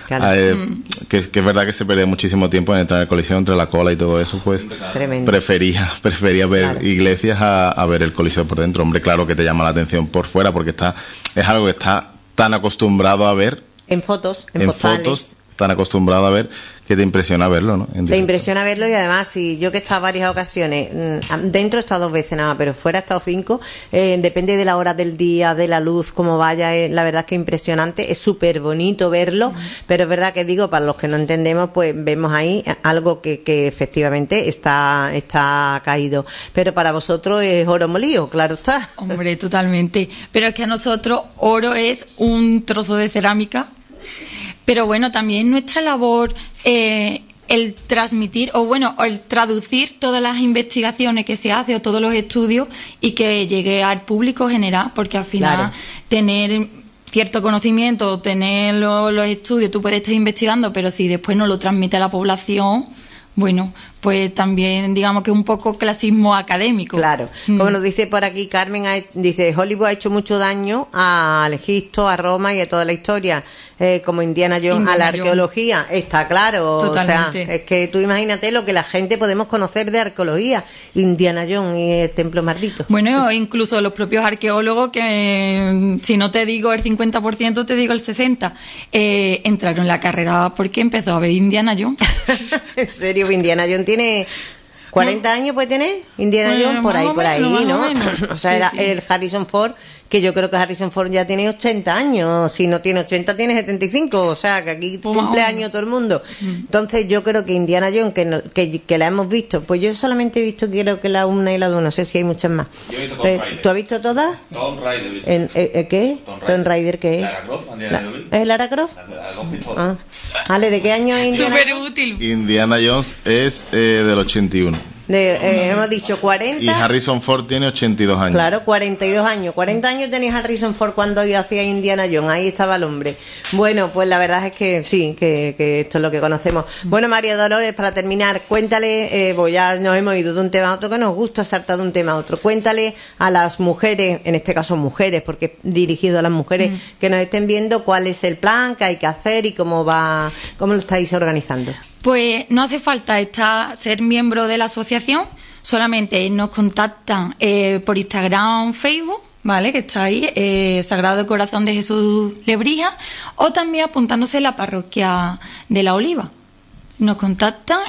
Speaker 1: Claro.
Speaker 2: Eh,
Speaker 1: Mm.
Speaker 2: que, que es verdad que se pierde muchísimo tiempo en entrar en el Coliseo, entre la cola y todo eso, pues
Speaker 1: Tremendo.
Speaker 2: prefería prefería ver
Speaker 1: Claro.
Speaker 2: iglesias a, a ver el Coliseo por dentro. Hombre, claro que te llama la atención por fuera, porque está es algo que está tan acostumbrado a ver
Speaker 1: En fotos, en,
Speaker 2: en
Speaker 1: postales.
Speaker 2: fotos, tan acostumbrado a ver, que te impresiona verlo, ¿no? En
Speaker 1: Te
Speaker 2: directo.
Speaker 1: impresiona verlo y además, si yo que he estado varias ocasiones, mm, dentro he estado dos veces nada, pero fuera he estado cinco, eh, depende de la hora del día, de la luz, cómo vaya, eh, la verdad es que es impresionante, es súper bonito verlo, pero es verdad que digo, para los que no entendemos, pues vemos ahí algo que, que efectivamente está, está caído, pero para vosotros es oro molido, claro está.
Speaker 5: Hombre, totalmente. Pero es que a nosotros oro es un trozo de cerámica. Pero bueno, también nuestra labor, eh, el transmitir, o bueno, o el traducir todas las investigaciones que se hace o todos los estudios y que llegue al público general, porque al final
Speaker 1: Claro.
Speaker 5: tener cierto conocimiento, tener lo- los estudios, tú puedes estar investigando, pero si después no lo transmite a la población, bueno, pues también digamos que es un poco clasismo académico.
Speaker 1: Claro,
Speaker 5: Mm.
Speaker 1: como nos dice por aquí Carmen, ha- dice, Hollywood ha hecho mucho daño al Egipto, a Roma y a toda la historia, eh, como Indiana Jones,
Speaker 5: Indiana
Speaker 1: a la
Speaker 5: Jones.
Speaker 1: arqueología, está claro,
Speaker 5: Totalmente.
Speaker 1: o sea, es que tú imagínate lo que la gente podemos conocer de arqueología, Indiana Jones y el templo maldito.
Speaker 5: Bueno, incluso los propios arqueólogos, que eh, si no te digo el cincuenta por ciento, te digo el sesenta por ciento, eh, entraron en la carrera porque empezó a ver Indiana Jones.
Speaker 1: En serio, Indiana Jones tiene cuarenta años, puede tener Indiana
Speaker 5: Pues,
Speaker 1: Jones, por
Speaker 5: más
Speaker 1: ahí,
Speaker 5: o
Speaker 1: por ahí,
Speaker 5: menos, más
Speaker 1: ¿no?
Speaker 5: o menos.
Speaker 1: O sea,
Speaker 5: Sí,
Speaker 1: era
Speaker 5: sí.
Speaker 1: el Harrison Ford, que yo creo que Harrison Ford ya tiene ochenta años, si no tiene ochenta tiene setenta y cinco, o sea, que aquí
Speaker 5: Pues más o
Speaker 1: cumple
Speaker 5: menos.
Speaker 1: años todo el mundo. Entonces yo creo que Indiana Jones, que, no- que, que la hemos visto, pues yo solamente he visto creo que la una y la dos, no sé si hay muchas más.
Speaker 6: Yo he visto Tomb
Speaker 1: Pero,
Speaker 6: Raider.
Speaker 1: ¿tú has visto todas?
Speaker 6: Tomb Raider, ¿viste?
Speaker 1: ¿En, eh, eh, ¿Qué?
Speaker 6: Tomb
Speaker 1: Tomb
Speaker 6: Raider.
Speaker 1: Raider, ¿qué es?
Speaker 6: Lara Croft, Indiana
Speaker 1: La-
Speaker 6: Jones.
Speaker 1: ¿Es Lara Croft?
Speaker 6: La- la- dos pistolas.
Speaker 1: Ah. Vale, ¿de qué año es Indiana
Speaker 5: Súper
Speaker 1: Jones?
Speaker 5: útil.
Speaker 2: Indiana Jones es eh, del ochenta y uno
Speaker 1: De, eh, hemos dicho cuarenta.
Speaker 2: y Harrison Ford tiene ochenta y dos años.
Speaker 1: Claro, cuarenta y dos años. cuarenta años tenía Harrison Ford cuando yo hacía Indiana Jones. Ahí estaba el hombre. Bueno, pues la verdad es que sí, que, que esto es lo que conocemos. Bueno, María Dolores, para terminar, cuéntale, eh, pues ya nos hemos ido de un tema a otro, que nos gusta saltar de un tema a otro. Cuéntale a las mujeres, en este caso mujeres, porque es dirigido a las mujeres que nos estén viendo, cuál es el plan, qué hay que hacer y cómo va, cómo lo estáis organizando.
Speaker 5: Pues no hace falta estar, ser miembro de la asociación, solamente nos contactan eh, por Instagram, Facebook, ¿vale? Que está ahí, eh, Sagrado Corazón de Jesús Lebrija, o también apuntándose en la parroquia de La Oliva. Nos contactan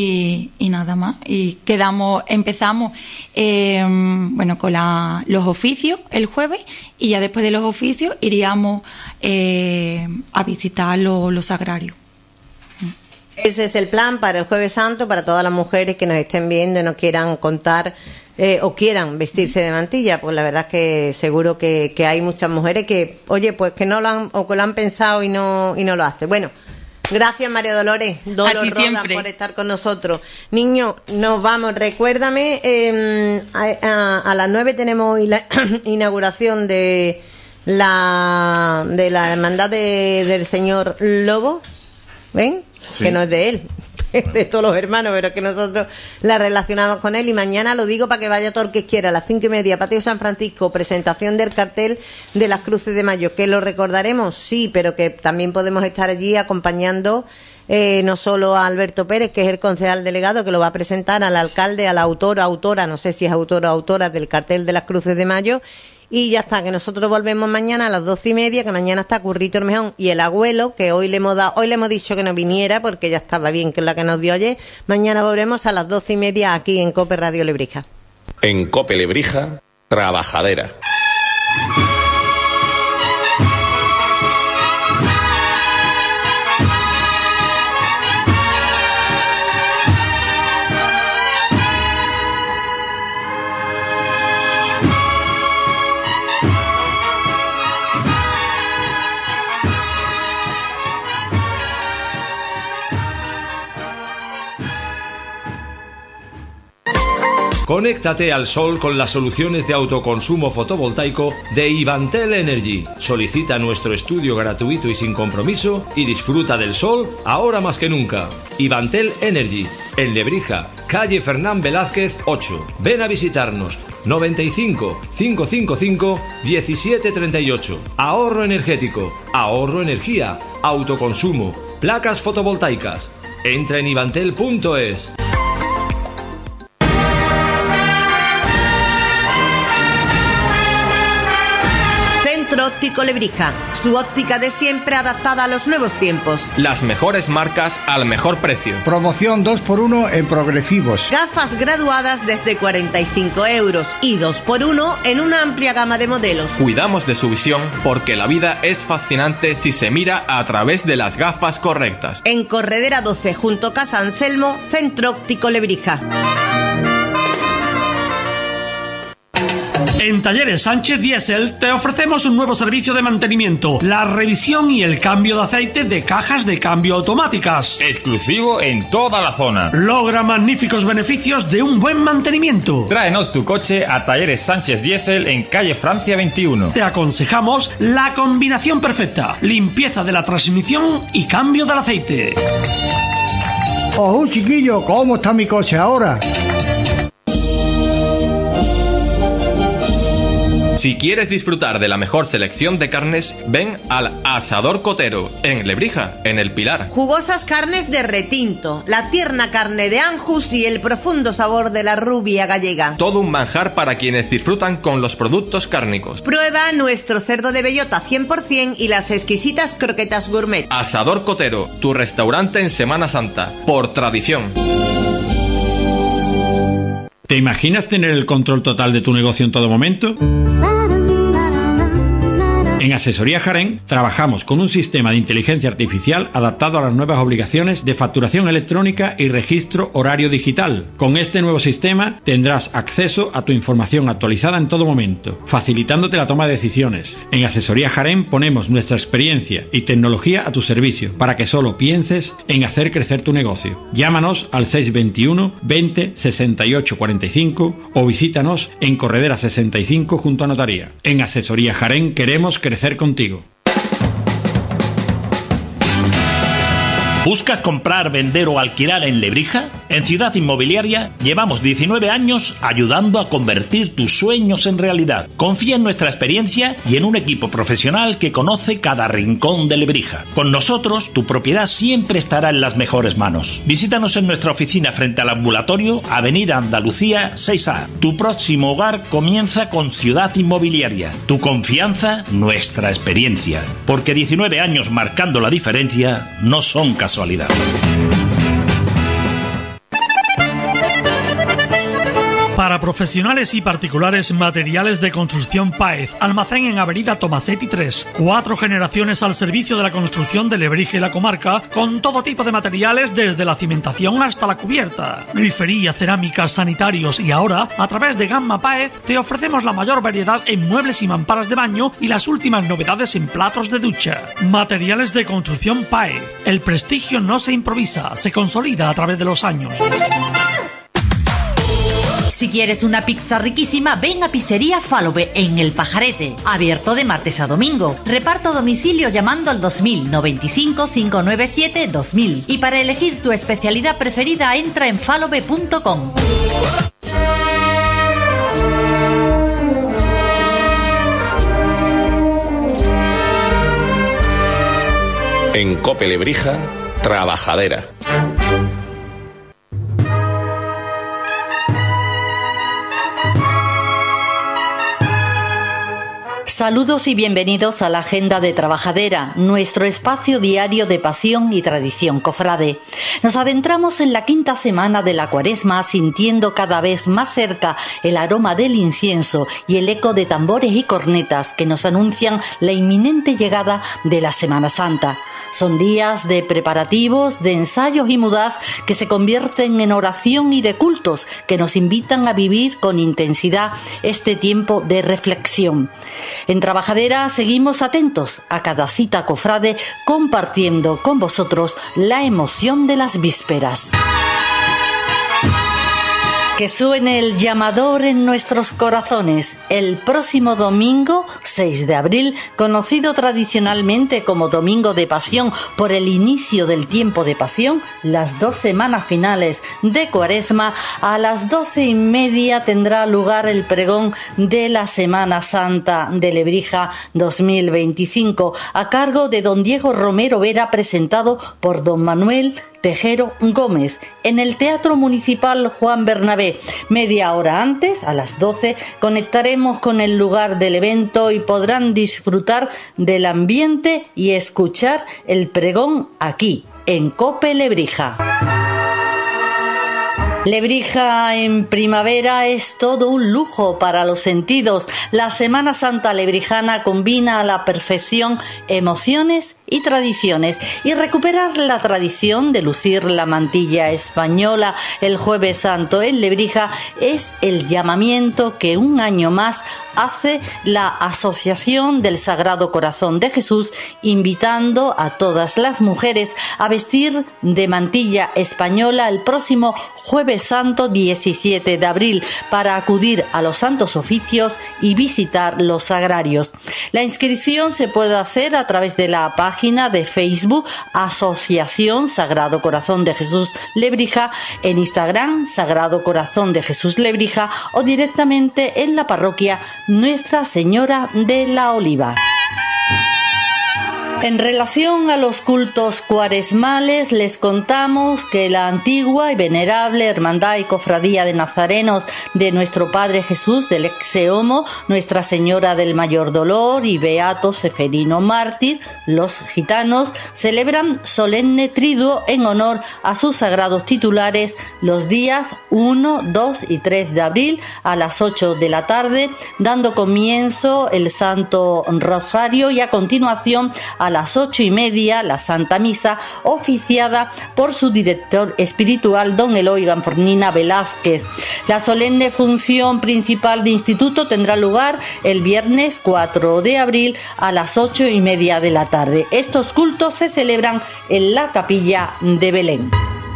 Speaker 5: y, y nada más. Y quedamos, empezamos eh, bueno, con la, los oficios el jueves, y ya después de los oficios iríamos eh, a visitar los, los sagrarios.
Speaker 1: Ese es el plan para el Jueves Santo, para todas las mujeres que nos estén viendo y nos quieran contar eh, o quieran vestirse de mantilla. Pues la verdad es que seguro que, que hay muchas mujeres que, oye, pues que no lo han, o que lo han pensado y no, y no lo hacen. Bueno, gracias María Dolores, Dolor
Speaker 5: A ti
Speaker 1: Rodas,
Speaker 5: siempre.
Speaker 1: por estar con nosotros. Niños, nos vamos. Recuérdame, eh, a, a- a las nueve tenemos hoy la inauguración de la, de la hermandad de- del señor Lobo. ¿Ven?
Speaker 2: Sí.
Speaker 1: Que no es de él, de todos los hermanos, pero que nosotros la relacionamos con él. Y mañana lo digo para que vaya todo el que quiera, a las cinco y media, Patio San Francisco, presentación del cartel de las Cruces de Mayo. ¿Que lo recordaremos? Sí, pero que también podemos estar allí acompañando eh, no solo a Alberto Pérez, que es el concejal delegado, que lo va a presentar, al alcalde, al autor o autora, no sé si es autor o autora del cartel de las Cruces de Mayo. Y ya está, que nosotros volvemos mañana a las doce y media, que mañana está Currito Ormejón y el abuelo, que hoy le hemos dado, hoy le hemos dicho que no viniera porque ya estaba bien, que es la que nos dio ayer. Mañana volvemos a las doce y media aquí en Cope Radio Lebrija.
Speaker 7: En Cope Lebrija, trabajadera.
Speaker 8: Conéctate al sol con las soluciones de autoconsumo fotovoltaico de Ivantel Energy. Solicita nuestro estudio gratuito y sin compromiso y disfruta del sol ahora más que nunca. Ivantel Energy, en Lebrija, calle Fernán Velázquez ocho. Ven a visitarnos. noventa y cinco, quinientos cincuenta y cinco, diecisiete treinta y ocho. Ahorro energético, ahorro energía, autoconsumo, placas fotovoltaicas. Entra en ivantel punto es.
Speaker 1: Centro Óptico Lebrija, su óptica de siempre adaptada a los nuevos tiempos.
Speaker 9: Las mejores marcas al mejor precio.
Speaker 10: Promoción dos por uno en progresivos.
Speaker 1: Gafas graduadas desde cuarenta y cinco euros y dos por uno en una amplia gama de modelos.
Speaker 9: Cuidamos de su visión porque la vida es fascinante si se mira a través de las gafas correctas.
Speaker 1: En Corredera doce, junto a Casa Anselmo, Centro Óptico Lebrija.
Speaker 11: En Talleres Sánchez Diesel te ofrecemos un nuevo servicio de mantenimiento, la revisión y el cambio de aceite de cajas de cambio automáticas.
Speaker 12: Exclusivo en toda la zona.
Speaker 11: Logra magníficos beneficios de un buen mantenimiento.
Speaker 12: Tráenos tu coche a Talleres Sánchez Diesel en calle Francia veintiuno.
Speaker 11: Te aconsejamos la combinación perfecta: limpieza de la transmisión y cambio del aceite.
Speaker 10: ¡Oh, chiquillo! ¿Cómo está mi coche ahora?
Speaker 9: Si quieres disfrutar de la mejor selección de carnes, ven al Asador Cotero, en Lebrija, en El Pilar.
Speaker 1: Jugosas carnes de retinto, la tierna carne de Anjus y el profundo sabor de la rubia gallega.
Speaker 9: Todo un manjar para quienes disfrutan con los productos cárnicos.
Speaker 1: Prueba nuestro cerdo de bellota cien por cien y las exquisitas croquetas gourmet.
Speaker 9: Asador Cotero, tu restaurante en Semana Santa, por tradición.
Speaker 13: ¿Te imaginas tener el control total de tu negocio en todo momento? En Asesoría Jaén trabajamos con un sistema de inteligencia artificial adaptado a las nuevas obligaciones de facturación electrónica y registro horario digital. Con este nuevo sistema tendrás acceso a tu información actualizada en todo momento, facilitándote la toma de decisiones. En Asesoría Jaén ponemos nuestra experiencia y tecnología a tu servicio para que solo pienses en hacer crecer tu negocio. Llámanos al seis veintiuno, veinte, sesenta y ocho cuarenta y cinco o visítanos en Corredera sesenta y cinco junto a Notaría. En Asesoría Jaén queremos crecer contigo.
Speaker 14: ¿Buscas comprar, vender o alquilar en Lebrija? En Ciudad Inmobiliaria llevamos diecinueve años ayudando a convertir tus sueños en realidad. Confía en nuestra experiencia y en un equipo profesional que conoce cada rincón de Lebrija. Con nosotros, tu propiedad siempre estará en las mejores manos. Visítanos en nuestra oficina frente al ambulatorio, Avenida Andalucía seis A. Tu próximo hogar comienza con Ciudad Inmobiliaria. Tu confianza, nuestra experiencia. Porque diecinueve años marcando la diferencia no son casualidad.
Speaker 11: Para profesionales y particulares, materiales de construcción Páez. Almacén en Avenida Tomasetti tres. Cuatro generaciones al servicio de la construcción de Lebrija y la comarca, con todo tipo de materiales desde la cimentación hasta la cubierta. Grifería, cerámicas, sanitarios y ahora, a través de Gamma Páez, te ofrecemos la mayor variedad en muebles y mamparas de baño y las últimas novedades en platos de ducha. Materiales de construcción Páez. El prestigio no se improvisa, se consolida a través de los años.
Speaker 4: Si quieres una pizza riquísima, ven a Pizzería Falobe en El Pajarete. Abierto de martes a domingo. Reparto a domicilio llamando al dos mil, noventa y cinco, cinco nueve siete, dos mil. Y para elegir tu especialidad preferida, entra en falobe punto com.
Speaker 7: En Cope Lebrija, Trabajadera.
Speaker 4: Saludos y bienvenidos a la Agenda de Trabajadera, nuestro espacio diario de pasión y tradición cofrade. Nos adentramos en la quinta semana de la Cuaresma, sintiendo cada vez más cerca el aroma del incienso y el eco de tambores y cornetas que nos anuncian la inminente llegada de la Semana Santa. Son días de preparativos, de ensayos y mudas que se convierten en oración y de cultos que nos invitan a vivir con intensidad este tiempo de reflexión. En Trabajadera seguimos atentos a cada cita cofrade, compartiendo con vosotros la emoción de las vísperas. Que suene el llamador en nuestros corazones. El próximo domingo, seis de abril, conocido tradicionalmente como Domingo de Pasión por el inicio del tiempo de Pasión, las dos semanas finales de Cuaresma, a las doce y media tendrá lugar el pregón de la Semana Santa de Lebrija dos mil veinticinco, a cargo de don Diego Romero Vera, presentado por don Manuel Tejero Gómez, en el Teatro Municipal Juan Bernabé. Media hora antes, a las doce, conectaremos con el lugar del evento y podrán disfrutar del ambiente y escuchar el pregón aquí, en COPE Lebrija. Lebrija en primavera es todo un lujo para los sentidos. La Semana Santa lebrijana combina a la perfección emociones y tradiciones, y recuperar la tradición de lucir la mantilla española el Jueves Santo en Lebrija es el llamamiento que un año más hace la Asociación del Sagrado Corazón de Jesús, invitando a todas las mujeres a vestir de mantilla española el próximo Jueves Santo diecisiete de abril para acudir a los santos oficios y visitar los sagrarios. La inscripción se puede hacer a través de la página de Facebook Asociación Sagrado Corazón de Jesús Lebrija, en Instagram Sagrado Corazón de Jesús Lebrija o directamente en la parroquia Nuestra Señora de la Oliva. En relación a los cultos cuaresmales, les contamos que la antigua y venerable Hermandad y Cofradía de Nazarenos de Nuestro Padre Jesús del Exeomo, Nuestra Señora del Mayor Dolor y Beato Seferino Mártir, los gitanos, celebran solemne triduo en honor a sus sagrados titulares los días uno, dos y tres de abril a las ocho de la tarde, dando comienzo el Santo Rosario y a continuación a A las ocho y media la Santa Misa, oficiada por su director espiritual, don Eloy Ganfornina Velázquez. La solemne función principal de instituto tendrá lugar el viernes cuatro de abril a las ocho y media de la tarde. Estos cultos se celebran en la capilla de Belén.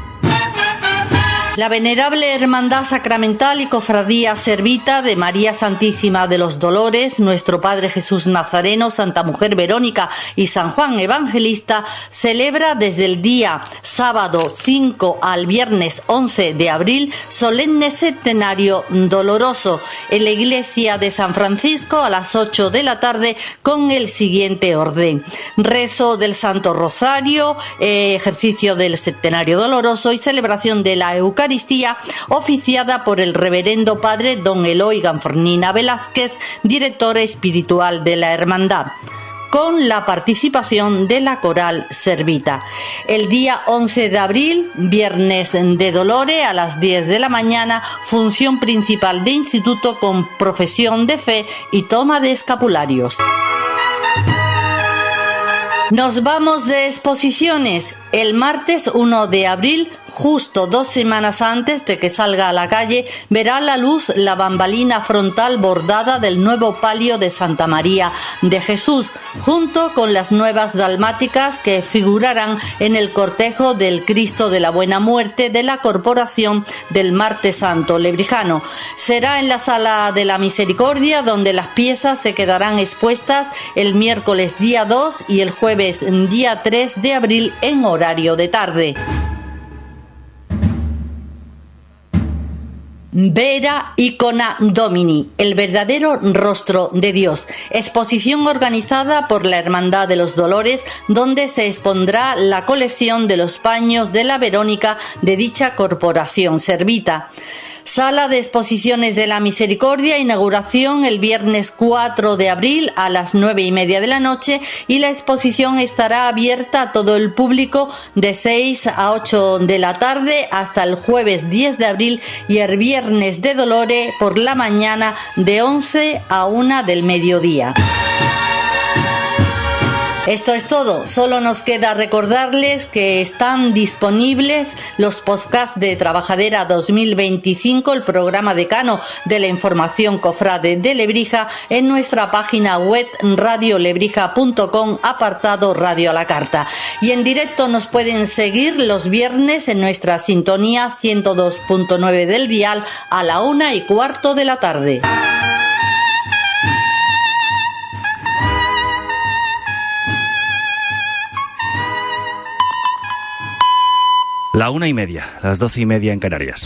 Speaker 4: La venerable Hermandad Sacramental y Cofradía Servita de María Santísima de los Dolores, Nuestro Padre Jesús Nazareno, Santa Mujer Verónica y San Juan Evangelista celebra desde el día sábado cinco al viernes once de abril solemne septenario doloroso en la iglesia de San Francisco a las ocho de la tarde con el siguiente orden: rezo del Santo Rosario, eh, ejercicio del septenario doloroso y celebración de la Eucaristía Eucaristía, oficiada por el reverendo padre don Eloy Ganfornina Velázquez, director espiritual de la hermandad, con la participación de la coral Servita. El día once de abril, viernes de Dolores, a las diez de la mañana, función principal de instituto con profesión de fe y toma de escapularios. Nos vamos de exposiciones. El martes uno de abril, justo dos semanas antes de que salga a la calle, verá la luz la bambalina frontal bordada del nuevo palio de Santa María de Jesús, junto con las nuevas dalmáticas que figurarán en el cortejo del Cristo de la Buena Muerte de la Corporación del Martes Santo Lebrijano. Será en la Sala de la Misericordia, donde las piezas se quedarán expuestas el miércoles día dos y el jueves día tres de abril en horario de tarde. Vera Icona Domini, el verdadero rostro de Dios. Exposición organizada por la Hermandad de los Dolores, donde se expondrá la colección de los paños de la Verónica de dicha corporación servita. Sala de exposiciones de la Misericordia, inauguración el viernes cuatro de abril a las nueve y media de la noche, y la exposición estará abierta a todo el público de seis a ocho de la tarde hasta el jueves diez de abril y el viernes de Dolores por la mañana de once a una del mediodía. Esto es todo. Solo nos queda recordarles que están disponibles los podcasts de Trabajadera dos mil veinticinco, el programa decano de la información cofrade de Lebrija, en nuestra página web radio lebrija punto com, apartado Radio a la Carta. Y en directo nos pueden seguir los viernes en nuestra sintonía ciento dos punto nueve del dial a la una y cuarto de la tarde.
Speaker 15: La una y media, las doce y media en Canarias.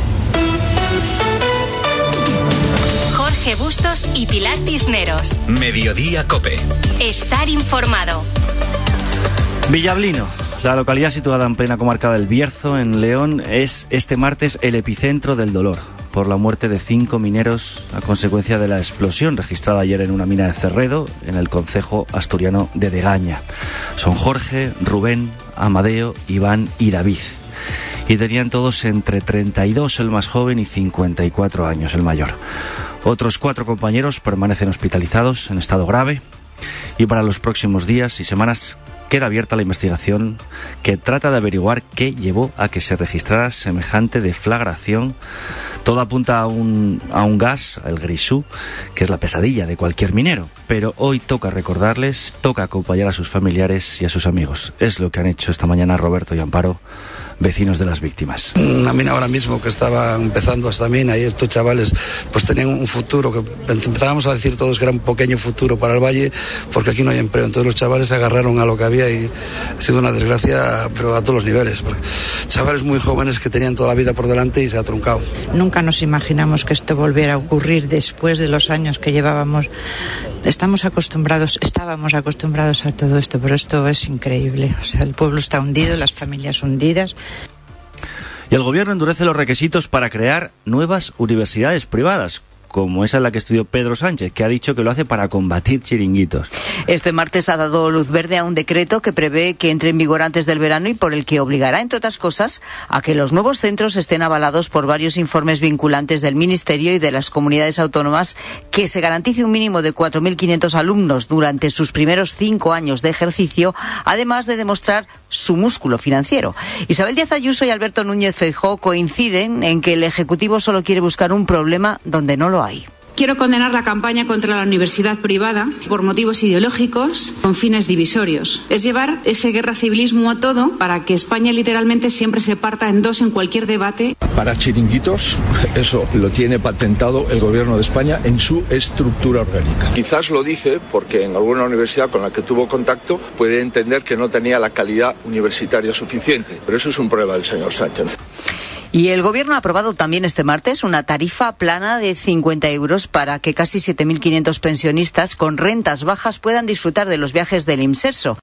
Speaker 16: Jorge Bustos y Pilar Cisneros.
Speaker 17: Mediodía COPE.
Speaker 16: Estar informado.
Speaker 15: Villablino, la localidad situada en plena comarca del Bierzo, en León, es este martes el epicentro del dolor por la muerte de cinco mineros a consecuencia de la explosión registrada ayer en una mina de Cerredo, en el concejo asturiano de Degaña. Son Jorge, Rubén, Amadeo, Iván y David. Y tenían todos entre treinta y dos el más joven y cincuenta y cuatro años el mayor. Otros cuatro compañeros permanecen hospitalizados en estado grave. Y para los próximos días y semanas queda abierta la investigación que trata de averiguar qué llevó a que se registrara semejante deflagración. Todo apunta a un, a un gas, el grisú, que es la pesadilla de cualquier minero. Pero hoy toca recordarles, toca acompañar a sus familiares y a sus amigos. Es lo que han hecho esta mañana Roberto y Amparo, vecinos de las víctimas.
Speaker 18: Una mina ahora mismo que estaba empezando esta mina y estos chavales pues tenían un futuro que empezábamos a decir todos que era un pequeño futuro para el valle, porque aquí no hay empleo. Entonces los chavales se agarraron a lo que había y ha sido una desgracia, pero a todos los niveles, porque chavales muy jóvenes que tenían toda la vida por delante y se ha truncado.
Speaker 19: Nunca nos imaginamos que esto volviera a ocurrir después de los años que llevábamos. Estamos acostumbrados, estábamos acostumbrados a todo esto, pero esto es increíble. O sea, el pueblo está hundido, las familias hundidas.
Speaker 15: Y el gobierno endurece los requisitos para crear nuevas universidades privadas, como esa en la que estudió Pedro Sánchez, que ha dicho que lo hace para combatir chiringuitos.
Speaker 20: Este martes ha dado luz verde a un decreto que prevé que entre en vigor antes del verano y por el que obligará, entre otras cosas, a que los nuevos centros estén avalados por varios informes vinculantes del Ministerio y de las comunidades autónomas, que se garantice un mínimo de cuatro mil quinientos alumnos durante sus primeros cinco años de ejercicio, además de demostrar su músculo financiero. Isabel Díaz Ayuso y Alberto Núñez Feijóo coinciden en que el Ejecutivo solo quiere buscar un problema donde no lo hay.
Speaker 21: Quiero condenar la campaña contra la universidad privada por motivos ideológicos con fines divisorios. Es llevar ese guerra civilismo a todo para que España literalmente siempre se parta en dos en cualquier debate.
Speaker 22: Para chiringuitos, eso lo tiene patentado el Gobierno de España en su estructura orgánica.
Speaker 23: Quizás lo dice porque en alguna universidad con la que tuvo contacto puede entender que no tenía la calidad universitaria suficiente. Pero eso es un problema del señor Sánchez.
Speaker 20: Y el Gobierno ha aprobado también este martes una tarifa plana de cincuenta euros para que casi siete mil quinientos pensionistas con rentas bajas puedan disfrutar de los viajes del Imserso.